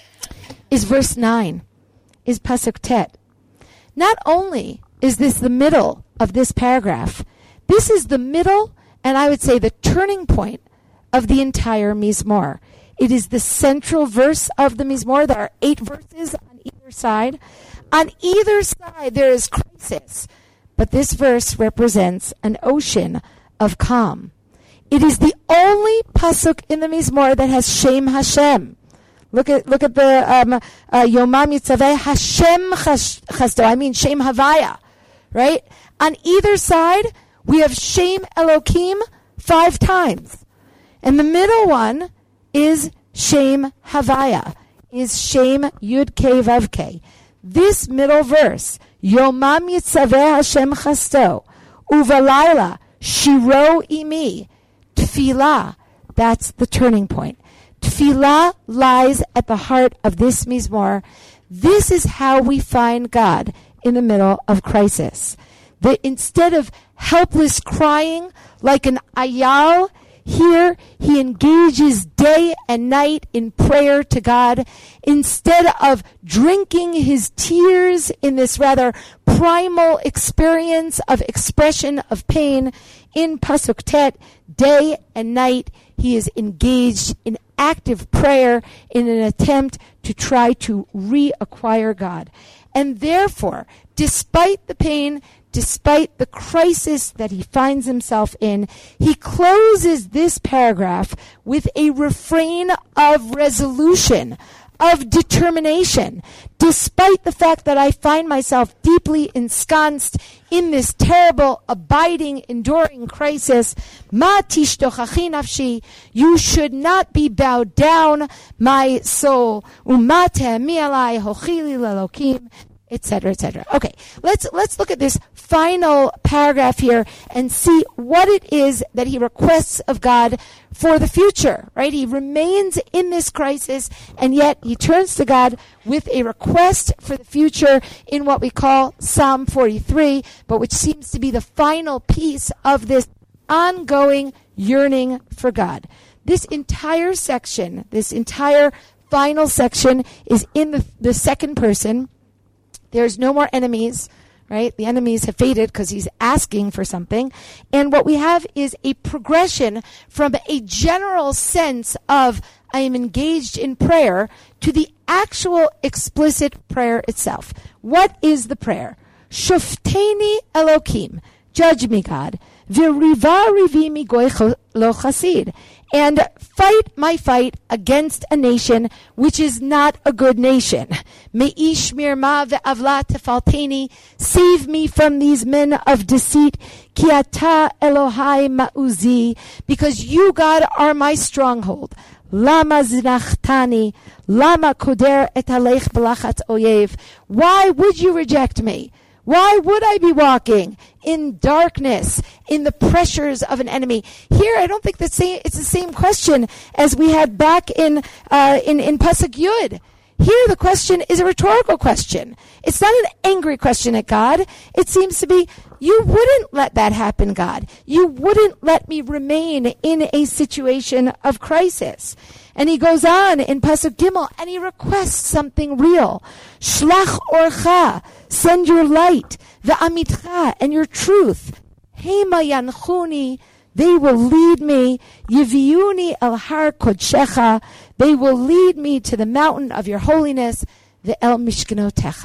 is verse nine, is Pasuk Tet. Not only is this the middle of this paragraph, this is the middle, and I would say the turning point of the entire Mizmor. It is the central verse of the Mizmor. There are eight verses on either side. On either side there is crisis, but this verse represents an ocean of calm. It is the only pasuk in the Mizmor that has Shem Hashem. Look at look at the um, uh, Yomam Yitzaveh Hashem Chasdo. I mean Shem Havaya, right? On either side we have Shem Elokim five times, and the middle one is Shem Havaya, is Shem Yud Kei Vav Kei. This middle verse, Yomam Yitzaveh Hashem Chasdo, Uvalayla Shiro Imi. Tefillah, that's the turning point. Tefillah lies at the heart of this Mizmor. This is how we find God in the middle of crisis. That instead of helpless crying like an ayal, here he engages day and night in prayer to God. Instead of drinking his tears in this rather primal experience of expression of pain, in Pasuk Tet, day and night, he is engaged in active prayer in an attempt to try to reacquire God. And therefore, despite the pain, despite the crisis that he finds himself in, he closes this paragraph with a refrain of resolution, of determination. Despite the fact that I find myself deeply ensconced in this terrible, abiding, enduring crisis, ma tishtochachi nafshi, you should not be bowed down, my soul, uma tehami alai hochili lelokim, et cetera, et cetera. Okay, let's let's look at this final paragraph here and see what it is that he requests of God for the future, right? He remains in this crisis, and yet he turns to God with a request for the future in what we call Psalm forty-three, but which seems to be the final piece of this ongoing yearning for God. This entire section, this entire final section is in the, the second person. There's no more enemies, right? The enemies have faded because he's asking for something. And what we have is a progression from a general sense of I am engaged in prayer to the actual explicit prayer itself. What is the prayer? Shofteni Elokim, judge me, God. V'riva rivi mi goy lo chasid. And fight my fight against a nation which is not a good nation. Me'ish mirma ve'avla tefalteni. Save me from these men of deceit. Ki ata Elohai ma'uzi. Because you, God, are my stronghold. Lama zinachtani. Lama koder et aleich belachat oyev. Why would you reject me? Why would I be walking in darkness, in the pressures of an enemy? Here, I don't think the same, it's the same question as we had back in uh, in, in Pasuk Yud. Here, the question is a rhetorical question. It's not an angry question at God. It seems to be, you wouldn't let that happen, God. You wouldn't let me remain in a situation of crisis. And he goes on in Pasuk Gimel, and he requests something real. Shlach orcha, send your light, ve'amitcha, and your truth. Hema yanchuni, they will lead me. Yiviuni el har kodshecha, they will lead me to the mountain of your holiness. Ve'el mishkenotecha,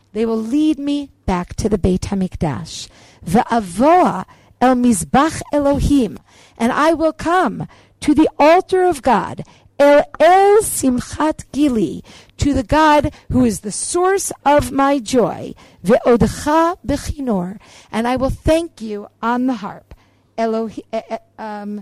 they will lead me back to the Beit HaMikdash. Ve'avoa el mizbach Elohim, and I will come to the altar of God, El El Simchat Gili, to the God who is the source of my joy, Ve'odcha Bechinor, and I will thank you on the harp, Elohim, um,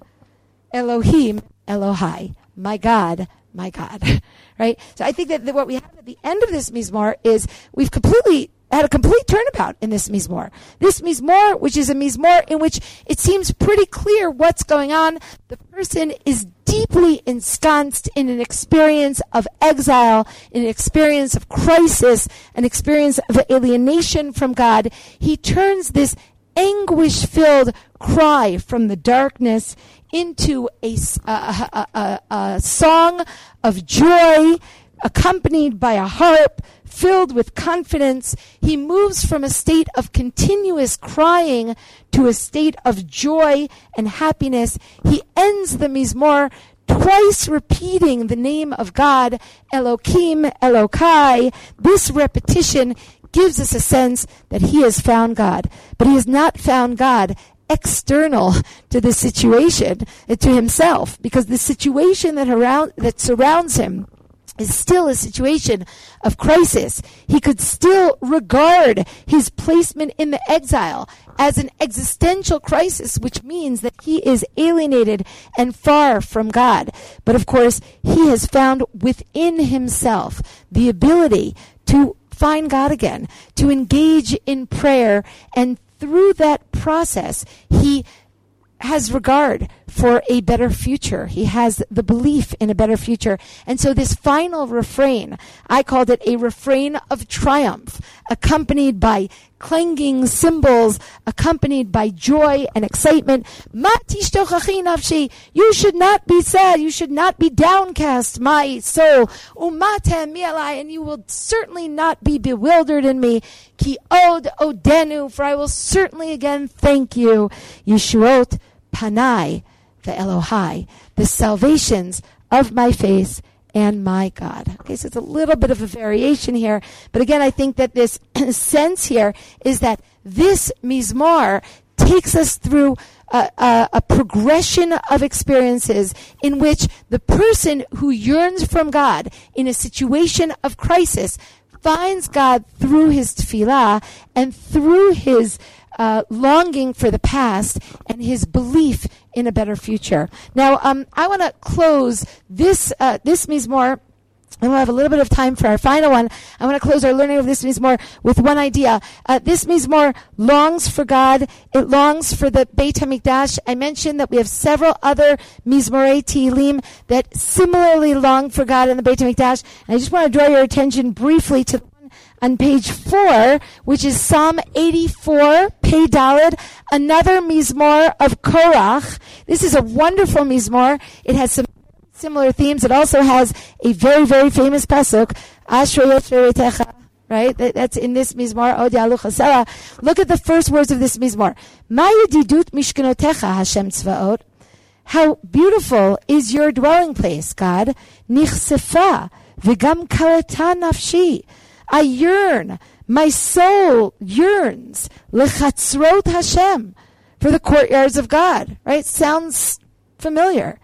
Elohim Elohai, my God, my God. Right? So I think that what we have at the end of this Mizmor is we've completely had a complete turnabout in this Mizmor. This Mizmor, which is a Mizmor in which it seems pretty clear what's going on. The person is deeply ensconced in an experience of exile, in an experience of crisis, an experience of alienation from God. He turns this anguish-filled cry from the darkness into a, a, a, a, a song of joy, accompanied by a harp, filled with confidence. He moves from a state of continuous crying to a state of joy and happiness. He ends the Mizmor twice repeating the name of God, Elokim, Elokai. This repetition gives us a sense that he has found God, but he has not found God external to the situation, to himself, because the situation that around that surrounds him is still a situation of crisis. He could still regard his placement in the exile as an existential crisis, which means that he is alienated and far from God. But of course, he has found within himself the ability to find God again, to engage in prayer, and through that process, he has regard for a better future. He has the belief in a better future. And so this final refrain, I called it a refrain of triumph, accompanied by clanging cymbals, accompanied by joy and excitement. Ma tishtochachi nafshi, you should not be sad, you should not be downcast, my soul. Umatem mi'alai, and you will certainly not be bewildered in me. Ki od odenu, for I will certainly again thank you. Yeshuot panai ve'elohai, the salvations of my face and my God. Okay, so it's a little bit of a variation here. But again, I think that this sense here is that this Mizmor takes us through a, a, a progression of experiences in which the person who yearns from God in a situation of crisis finds God through his tefillah and through his Uh, longing for the past and his belief in a better future. Now, um, I want to close this uh, this Mizmor, and we'll have a little bit of time for our final one. I want to close our learning of this Mizmor with one idea. Uh, this Mizmor longs for God. It longs for the Beit HaMikdash. I mentioned that we have several other Mizmorei Tehillim that similarly long for God in the Beit HaMikdash. And I just want to draw your attention briefly to on page four, which is Psalm eighty-four, Pei Daled, another Mizmor of Korach. This is a wonderful Mizmor. It has some similar themes. It also has a very, very famous pasuk, Ashrei Yosheretecha, right? That, that's in this Mizmor, Od Yalu Chasera. Look at the first words of this Mizmor. Ma yedidut mishkenotecha, Hashem Tzvaot. How beautiful is your dwelling place, God. Nichsefa, v'gam kalata nafshi. I yearn, my soul yearns, lechatzrot Hashem, for the courtyards of God. Right? Sounds familiar.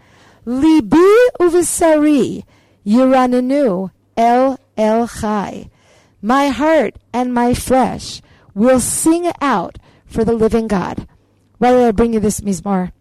Libi uvesari yiranenu el el chai. My heart and my flesh will sing out for the living God. Why did I bring you this Mizmor?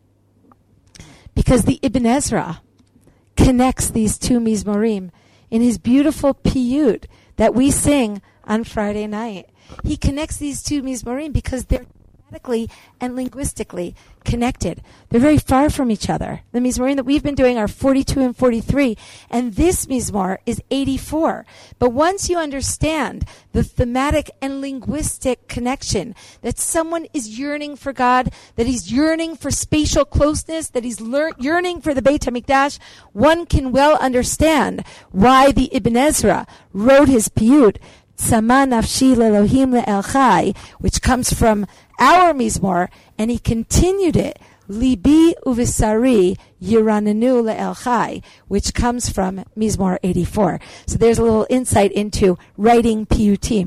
Because the Ibn Ezra connects these two Mizmorim in his beautiful piyut that we sing on Friday night. He connects these two Mizmorim because they're thematically and linguistically connected. They're very far from each other. The Mizmorim that we've been doing are forty-two and forty-three, and this Mizmor is eighty-four. But once you understand the thematic and linguistic connection, that someone is yearning for God, that he's yearning for spatial closeness, that he's lear- yearning for the Beit HaMikdash, one can well understand why the Ibn Ezra wrote his piyut, Tzama nafshi lelohim le'el chai, which comes from our Mizmor, and he continued it, Libi uvisari yiranenu le'el chai, which comes from Mizmor eighty-four. So there's a little insight into writing piyutim.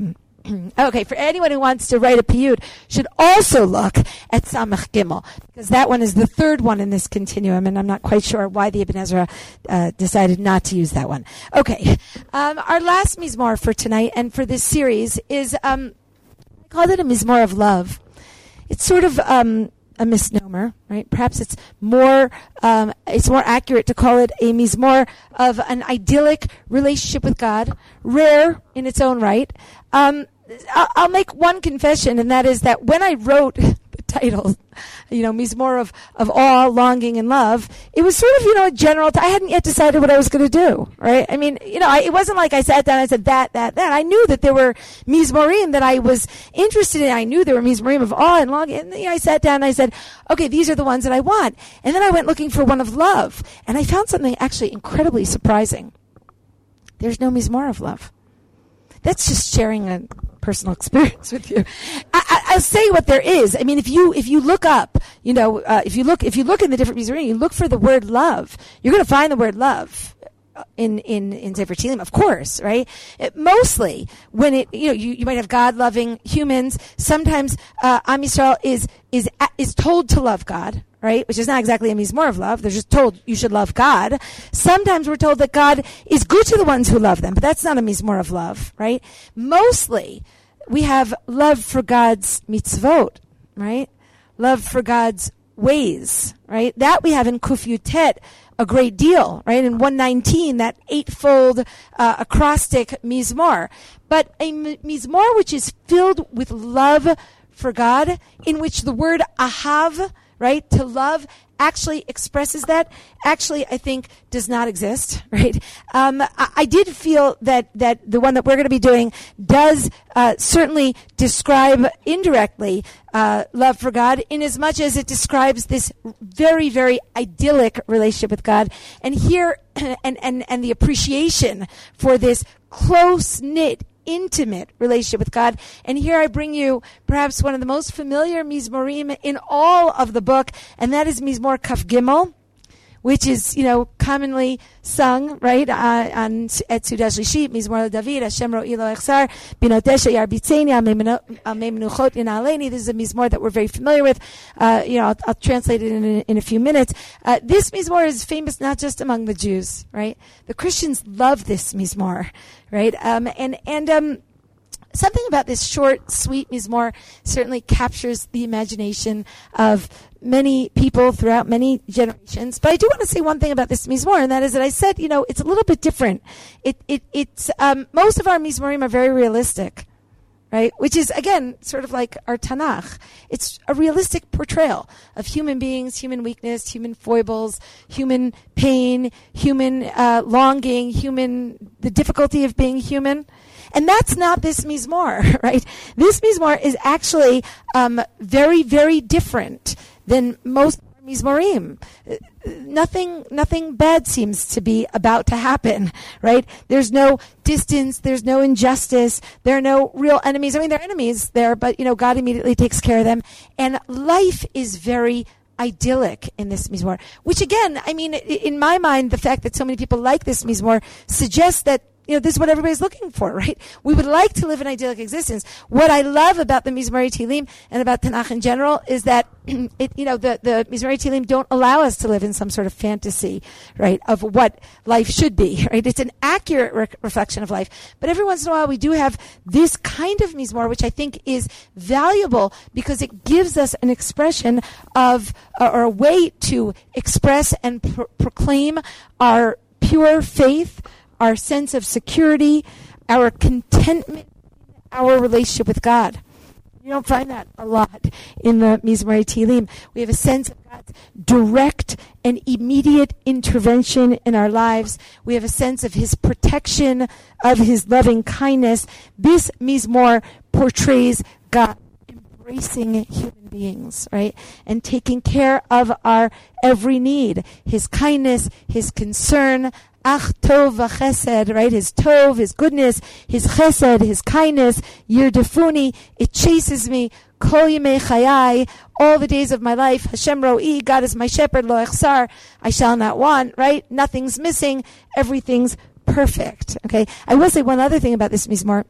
Okay, for anyone who wants to write a piyut, should also look at Samach Gimel, because that one is the third one in this continuum, and I'm not quite sure why the Ibn Ezra uh, decided not to use that one. Okay, um, our last Mizmor for tonight and for this series is, um, I called it a Mizmor of love. It's sort of um, a misnomer, right? Perhaps it's more um, it's more accurate to call it a mizmor of an idyllic relationship with God, rare in its own right. Um, I'll, I'll make one confession, and that is that when I wrote the title, you know, mizmor of, of awe, longing, and love, it was sort of, you know, a general, t- I hadn't yet decided what I was going to do, right? I mean, you know, I, it wasn't like I sat down and I said that, that, that. I knew that there were mizmorim that I was interested in. I knew there were mizmorim of awe and longing. And you know, I sat down and I said, okay, these are the ones that I want. And then I went looking for one of love. And I found something actually incredibly surprising. There's no mizmor of love. That's just sharing a personal experience with you. I, I, I'll say what there is. I mean, if you if you look up, you know, uh, if you look if you look in the different mizmorim, you look for the word love. You're going to find the word love in in in Sefer Tehillim, of course, right? It, mostly when it, you know, you, you might have God loving humans. Sometimes uh, Am Yisrael is is is told to love God, right? Which is not exactly a mizmor of love. They're just told you should love God. Sometimes we're told that God is good to the ones who love them, but that's not a mizmor of love, right? Mostly we have love for God's mitzvot, right? Love for God's ways, right? That we have in Kuf Yutet a great deal, right? In one nineteen, that eightfold uh, acrostic mizmor. But a m- mizmor which is filled with love for God, in which the word ahav, right, to love, actually expresses that, actually, I think, does not exist, right? Um, I, I did feel that, that the one that we're going to be doing does uh, certainly describe indirectly uh, love for God, in as much as it describes this very, very idyllic relationship with God. And here, and, and, and the appreciation for this close-knit, intimate relationship with God. And here I bring you perhaps one of the most familiar mizmorim in all of the book, and that is Mizmor Kaf Gimel, which is, you know, commonly sung, right, uh, on at Suda Shlishit, Mizmor David, Hashem Ro'i Lo Echsar, Binotesha Yarbitzeni, Amei Menuchot Yinaleni. This is a mizmor that we're very familiar with. Uh, you know, I'll, I'll translate it in a, in a few minutes. Uh, this mizmor is famous not just among the Jews, right? The Christians love this mizmor, right? Um, and, and, um, something about this short, sweet mizmor certainly captures the imagination of many people throughout many generations. But I do want to say one thing about this mizmor, and that is that I said, you know, it's a little bit different. It, it, it's, um, most of our mizmorim are very realistic, right? Which is, again, sort of like our Tanakh. It's a realistic portrayal of human beings, human weakness, human foibles, human pain, human uh, longing, human, the difficulty of being human. And that's not this mizmor, right? This mizmor is actually um, very, very different than most mizmorim. Uh, nothing, nothing bad seems to be about to happen, right? There's no distance. There's no injustice. There are no real enemies. I mean, there are enemies there, but, you know, God immediately takes care of them. And life is very idyllic in this mizmor, which again, I mean, in my mind, the fact that so many people like this mizmor suggests that, you know, this is what everybody's looking for, right? We would like to live an idyllic existence. What I love about the Mizmorei Tehillim and about Tanakh in general is that, it, you know, the, the Mizmorei Tehillim don't allow us to live in some sort of fantasy, right, of what life should be, right? It's an accurate re- reflection of life. But every once in a while we do have this kind of Mizmor, which I think is valuable because it gives us an expression of, uh, or a way to express and pro- proclaim our pure faith, our sense of security, our contentment, our relationship with God. You don't find that a lot in the Mizmorei Tehillim. We have a sense of God's direct and immediate intervention in our lives. We have a sense of His protection, of His loving kindness. This Mizmor portrays God embracing human beings, right? And taking care of our every need. His kindness, His concern, Ach tov v'chesed, right? His tov, His goodness, His chesed, His kindness, yirdefuni, it chases me, kol yemei chayai, all the days of my life, Hashem ro'i, God is my shepherd, lo echsar, I shall not want, right? Nothing's missing, everything's perfect, okay? I will say one other thing about this mizmor.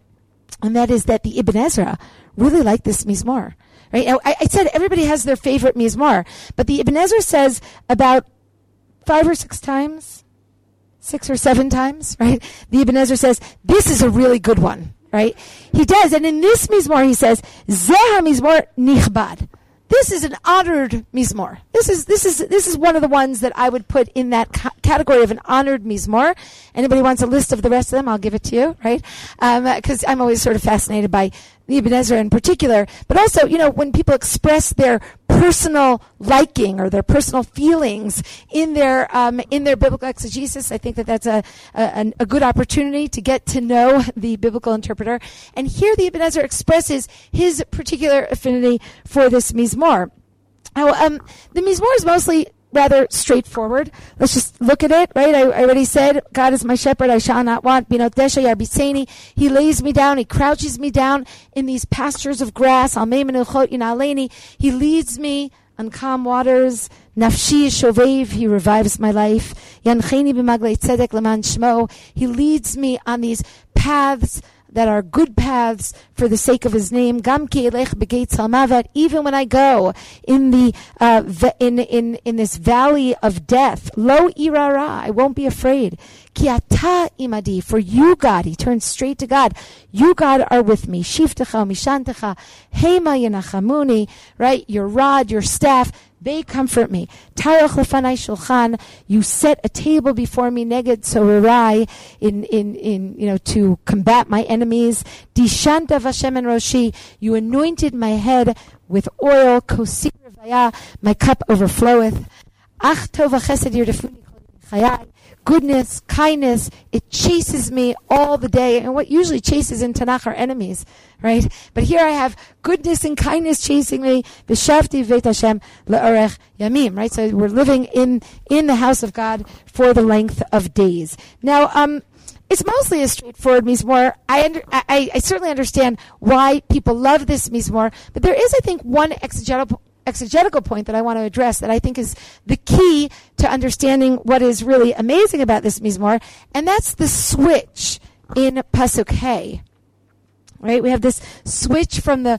and that is that the Ibn Ezra really liked this Mizmor. Right? Now, I, I said everybody has their favorite Mizmor, but the Ibn Ezra says about five or six times, six or seven times, right? The Ibn Ezra says, this is a really good one, right? He does, and in this Mizmor he says, Zeh HaMizmor Nichbad. This is an honored Mizmor. This is this is this is one of the ones that I would put in that ca- category of an honored Mizmor. Anybody wants a list of the rest of them? I'll give it to you, right? Because um, I'm always sort of fascinated by the Ibn Ezra in particular, but also, you know, when people express their personal liking or their personal feelings in their um, in their biblical exegesis, I think that that's a, a a good opportunity to get to know the biblical interpreter. And here, the Ibn Ezra expresses his particular affinity for this Mizmor. Now, um, the Mizmor is mostly rather straightforward. Let's just look at it, right? I, I already said, God is my shepherd, I shall not want. Binotesha yarbiseni. He lays me down, he crouches me down in these pastures of grass. Al mei menuchot yinaleni. He leads me on calm waters. Nafshi shovev. He revives my life. Yancheni b'maglei tzedek leman shmo. He leads me on these paths that are good paths for the sake of his name. Gam ki elech begates halmavet. Even when I go in the uh, in in in this valley of death, lo irara, I won't be afraid. Ki ata imadi, for you, God. He turns straight to God. You, God, are with me. Shiftecha mishantecha hema yenachamuni. Right, your rod, your staff, they comfort me. Tarach lefanai shulchan. You set a table before me, neged sorerai, in in in you know to combat my enemies. Dishanta vashem and roshi. You anointed my head with oil. Kosir vaya. My cup overfloweth. Ach tov v'chesed yirdefuni kol chayai. Goodness, kindness, it chases me all the day. And what usually chases in Tanakh are enemies, right? But here I have goodness and kindness chasing me. V'shavti v'et Hashem le'orech yamim, right? So we're living in, in the house of God for the length of days. Now, um, it's mostly a straightforward Mizmor. I, under, I, I certainly understand why people love this Mizmor, but there is, I think, one exegetical exegetical point that I want to address that I think is the key to understanding what is really amazing about this Mizmor, and that's the switch in Pasuk Hey. Right? We have this switch from the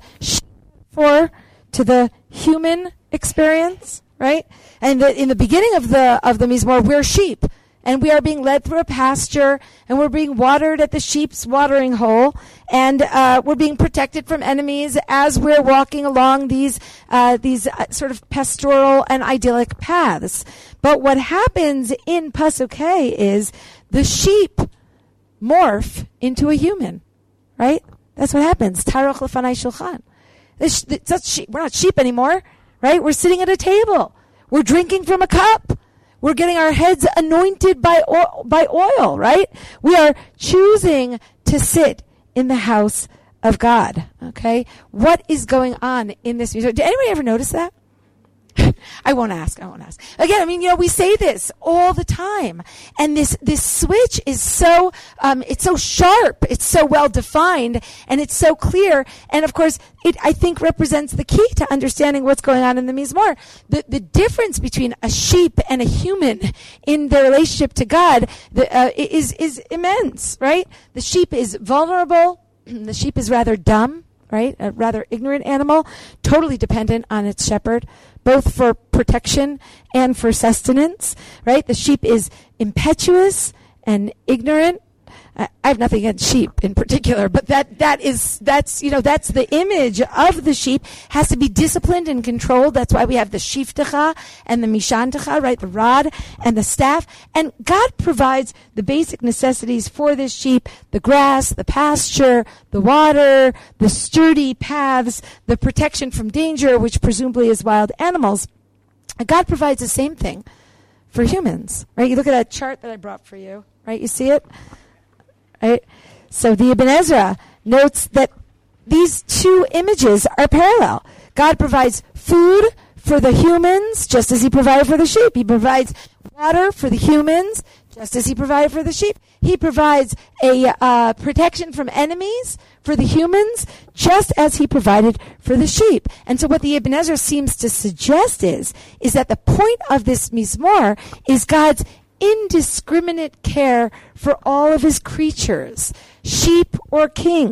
for to the human experience, right? And the, in the beginning of the of the Mizmor, we're sheep, and we are being led through a pasture, and we're being watered at the sheep's watering hole, and uh, we're being protected from enemies as we're walking along these uh, these uh, sort of pastoral and idyllic paths. But what happens in Pasuk Hey is the sheep morph into a human, right? That's what happens. Tarach lefanai shulchan. It's not sheep. We're not sheep anymore, right? We're sitting at a table. We're drinking from a cup. We're getting our heads anointed by oil, by oil, right? We are choosing to sit in the house of God, okay? What is going on in this music? Did anybody ever notice that? I won't ask. I won't ask. Again, I mean, you know, we say this all the time, and this this switch is so um, it's so sharp, it's so well defined, and it's so clear. And of course, it I think represents the key to understanding what's going on in the Mizmor. The the difference between a sheep and a human in their relationship to God the, uh, is is immense, right? The sheep is vulnerable. The sheep is rather dumb, right? A rather ignorant animal, totally dependent on its shepherd, both for protection and for sustenance, right? The sheep is impetuous and ignorant. I, I have nothing against sheep in particular, but that, that is, that's, you know, that's the image of the sheep, has to be disciplined and controlled. That's why we have the shiftecha and the mishantecha, right? The rod and the staff. And God provides the basic necessities for this sheep: the grass, the pasture, the water, the sturdy paths, the protection from danger, which presumably is wild animals. And God provides the same thing for humans, right? You look at that chart that I brought for you, right? You see it? Right? So the Ibn Ezra notes that these two images are parallel. God provides food for the humans just as he provided for the sheep. He provides water for the humans just as he provided for the sheep. He provides a uh, protection from enemies for the humans just as he provided for the sheep. And so what the Ibn Ezra seems to suggest is, is that the point of this Mizmor is God's indiscriminate care for all of his creatures, sheep or king,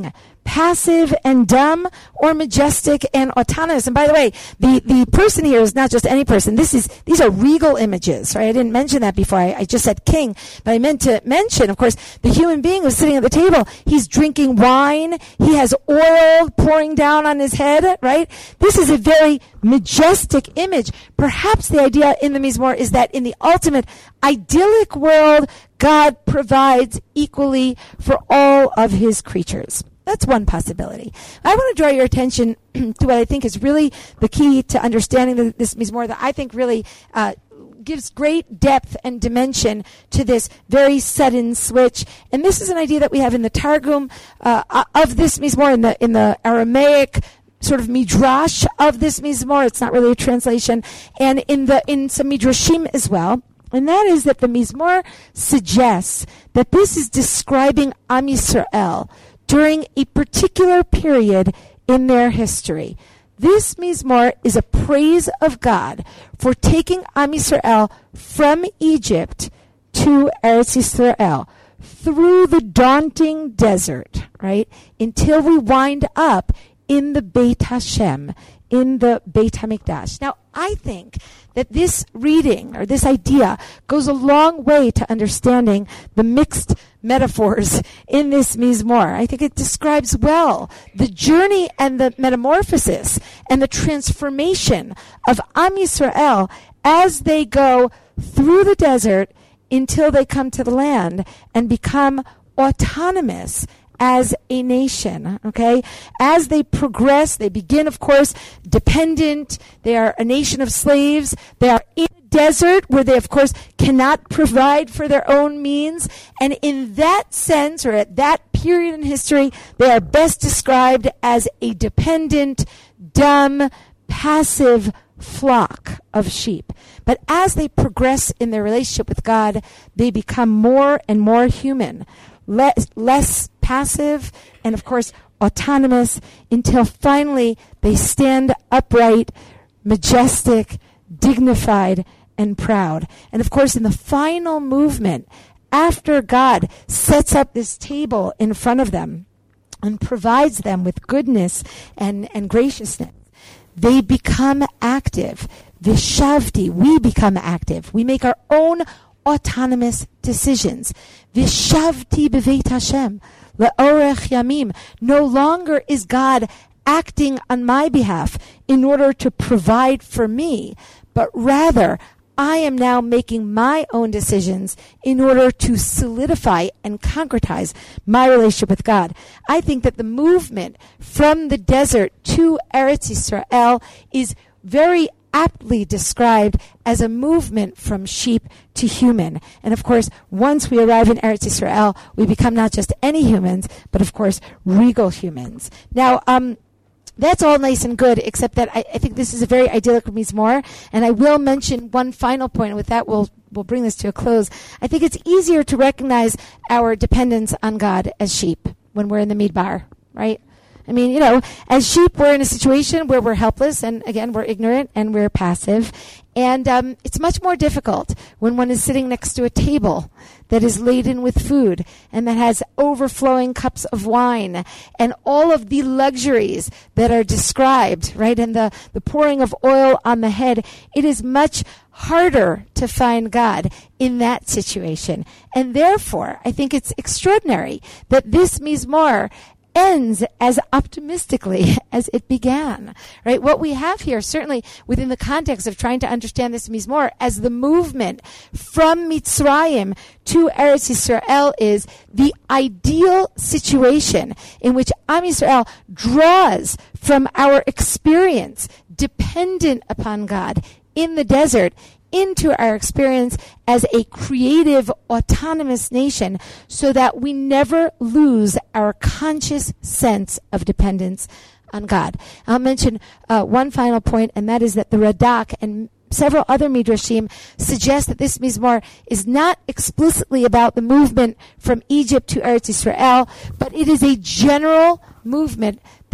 passive and dumb, or majestic and autonomous. And by the way, the, the person here is not just any person. This is these are regal images, right? I didn't mention that before. I, I just said king, but I meant to mention, of course, the human being who's sitting at the table. He's drinking wine. He has oil pouring down on his head, right? This is a very majestic image. Perhaps the idea in the Mizmor is that in the ultimate idyllic world, God provides equally for all of his creatures. That's one possibility. I want to draw your attention to what I think is really the key to understanding the, this Mizmor, that I think really uh, gives great depth and dimension to this very sudden switch. And this is an idea that we have in the Targum uh, of this Mizmor, in the in the Aramaic sort of midrash of this Mizmor. It's not really a translation, and in the in some midrashim as well. And that is that the Mizmor suggests that this is describing Am Yisrael during a particular period in their history. This Mizmor is a praise of God for taking Am Yisrael from Egypt to Eretz Yisrael through the daunting desert, right, until we wind up in the Beit Hashem, in the Beit HaMikdash. Now, I think that this reading, or this idea, goes a long way to understanding the mixed metaphors in this Mizmor. I think it describes well the journey and the metamorphosis and the transformation of Am Yisrael as they go through the desert until they come to the land and become autonomous as a nation, okay? As they progress, they begin, of course, dependent. They are a nation of slaves. They are in a desert where they, of course, cannot provide for their own means. And in that sense, or at that period in history, they are best described as a dependent, dumb, passive flock of sheep. But as they progress in their relationship with God, they become more and more human, less, less passive, and of course autonomous, until finally they stand upright, majestic, dignified, and proud. And of course, in the final movement, after God sets up this table in front of them and provides them with goodness and, and graciousness, they become active. Vishavti, we become active. We make our own autonomous decisions. Vishavti beveit Hashem le'orech yamim. No longer is God acting on my behalf in order to provide for me, but rather I am now making my own decisions in order to solidify and concretize my relationship with God. I think that the movement from the desert to Eretz Yisrael is very aptly described as a movement from sheep to human. And of course, once we arrive in Eretz Yisrael, we become not just any humans, but of course, regal humans. Now, um, that's all nice and good, except that I, I think this is a very idyllic Mizmor, and I will mention one final point, and with that we'll we'll bring this to a close. I think it's easier to recognize our dependence on God as sheep when we're in the Midbar, right? I mean, you know, as sheep, we're in a situation where we're helpless, and again, we're ignorant and we're passive. And um, it's much more difficult when one is sitting next to a table that is laden with food and that has overflowing cups of wine and all of the luxuries that are described, right? And the, the pouring of oil on the head. It is much harder to find God in that situation. And therefore, I think it's extraordinary that this Mizmor ends as optimistically as it began, right? What we have here, certainly within the context of trying to understand this Mizmor as the movement from Mitzrayim to Eretz Yisrael, is the ideal situation in which Am Yisrael draws from our experience dependent upon God in the desert into our experience as a creative, autonomous nation, so that we never lose our conscious sense of dependence on God. I'll mention uh, one final point, and that is that the Radak and several other midrashim suggest that this Mizmor is not explicitly about the movement from Egypt to Eretz Yisrael, but it is a general movement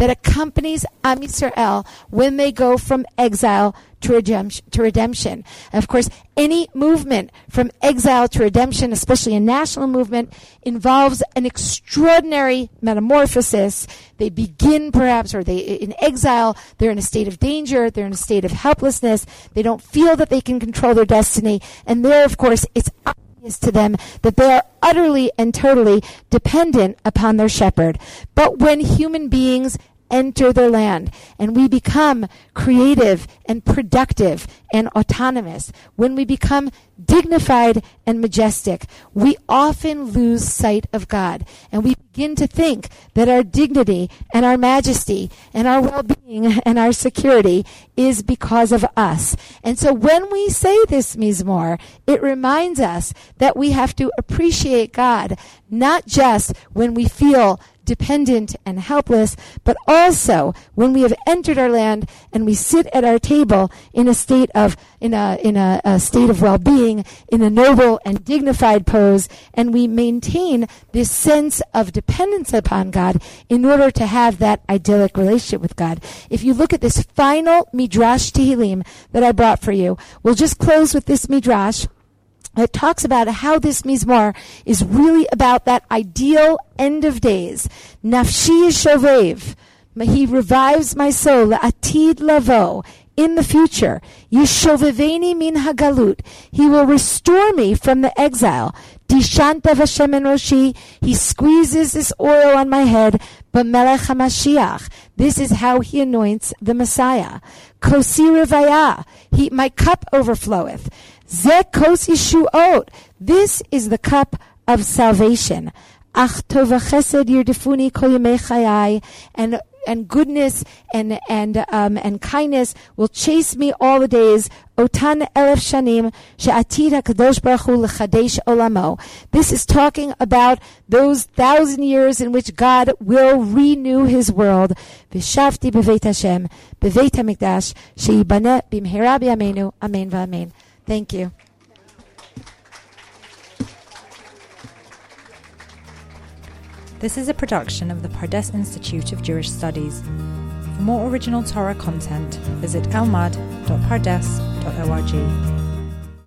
that accompanies Am Yisrael when they go from exile to redemption. To redemption. And of course, any movement from exile to redemption, especially a national movement, involves an extraordinary metamorphosis. They begin perhaps, or they in exile, they're in a state of danger, they're in a state of helplessness, they don't feel that they can control their destiny, and there, of course, it's obvious to them that they are utterly and totally dependent upon their shepherd. But when human beings enter their land and we become creative and productive and autonomous, when we become dignified and majestic, we often lose sight of God, and we begin to think that our dignity and our majesty and our well-being and our security is because of us. And so when we say this Mizmor, it reminds us that we have to appreciate God, not just when we feel dependent and helpless, but also when we have entered our land and we sit at our table in a state of in a in a, a state of well-being, in a noble and dignified pose, and we maintain this sense of dependence upon God in order to have that idyllic relationship with God. If you look at this final Midrash Tehillim that I brought for you, we'll just close with this Midrash. It talks about how this Mizmor is really about that ideal end of days. Nafshi shovev. He revives my soul. Atid lavo. In the future. Yishoveveni min hagalut. He will restore me from the exile. Dishanta v'shem en roshi. He squeezes this oil on my head. B'melech HaMashiach. This is how he anoints the Messiah. Kosi revaya. He, my cup overfloweth. Ze kos yeshuot. This is the cup of salvation. Ach tov v'chesed yirdefuni kol yemei chayai. And and goodness and and um and kindness will chase me all the days. Otan elef shanim she'atid hakadosh baruch hu lechadesh olamo. This is talking about those thousand years in which God will renew His world. V'shavti b'veit Hashem b'veit hamikdash sheyibaneh b'mhera b'yameinu. Amen v'amen. Thank you. This is a production of the Pardes Institute of Jewish Studies. For more original Torah content, visit elmad dot pardes dot org.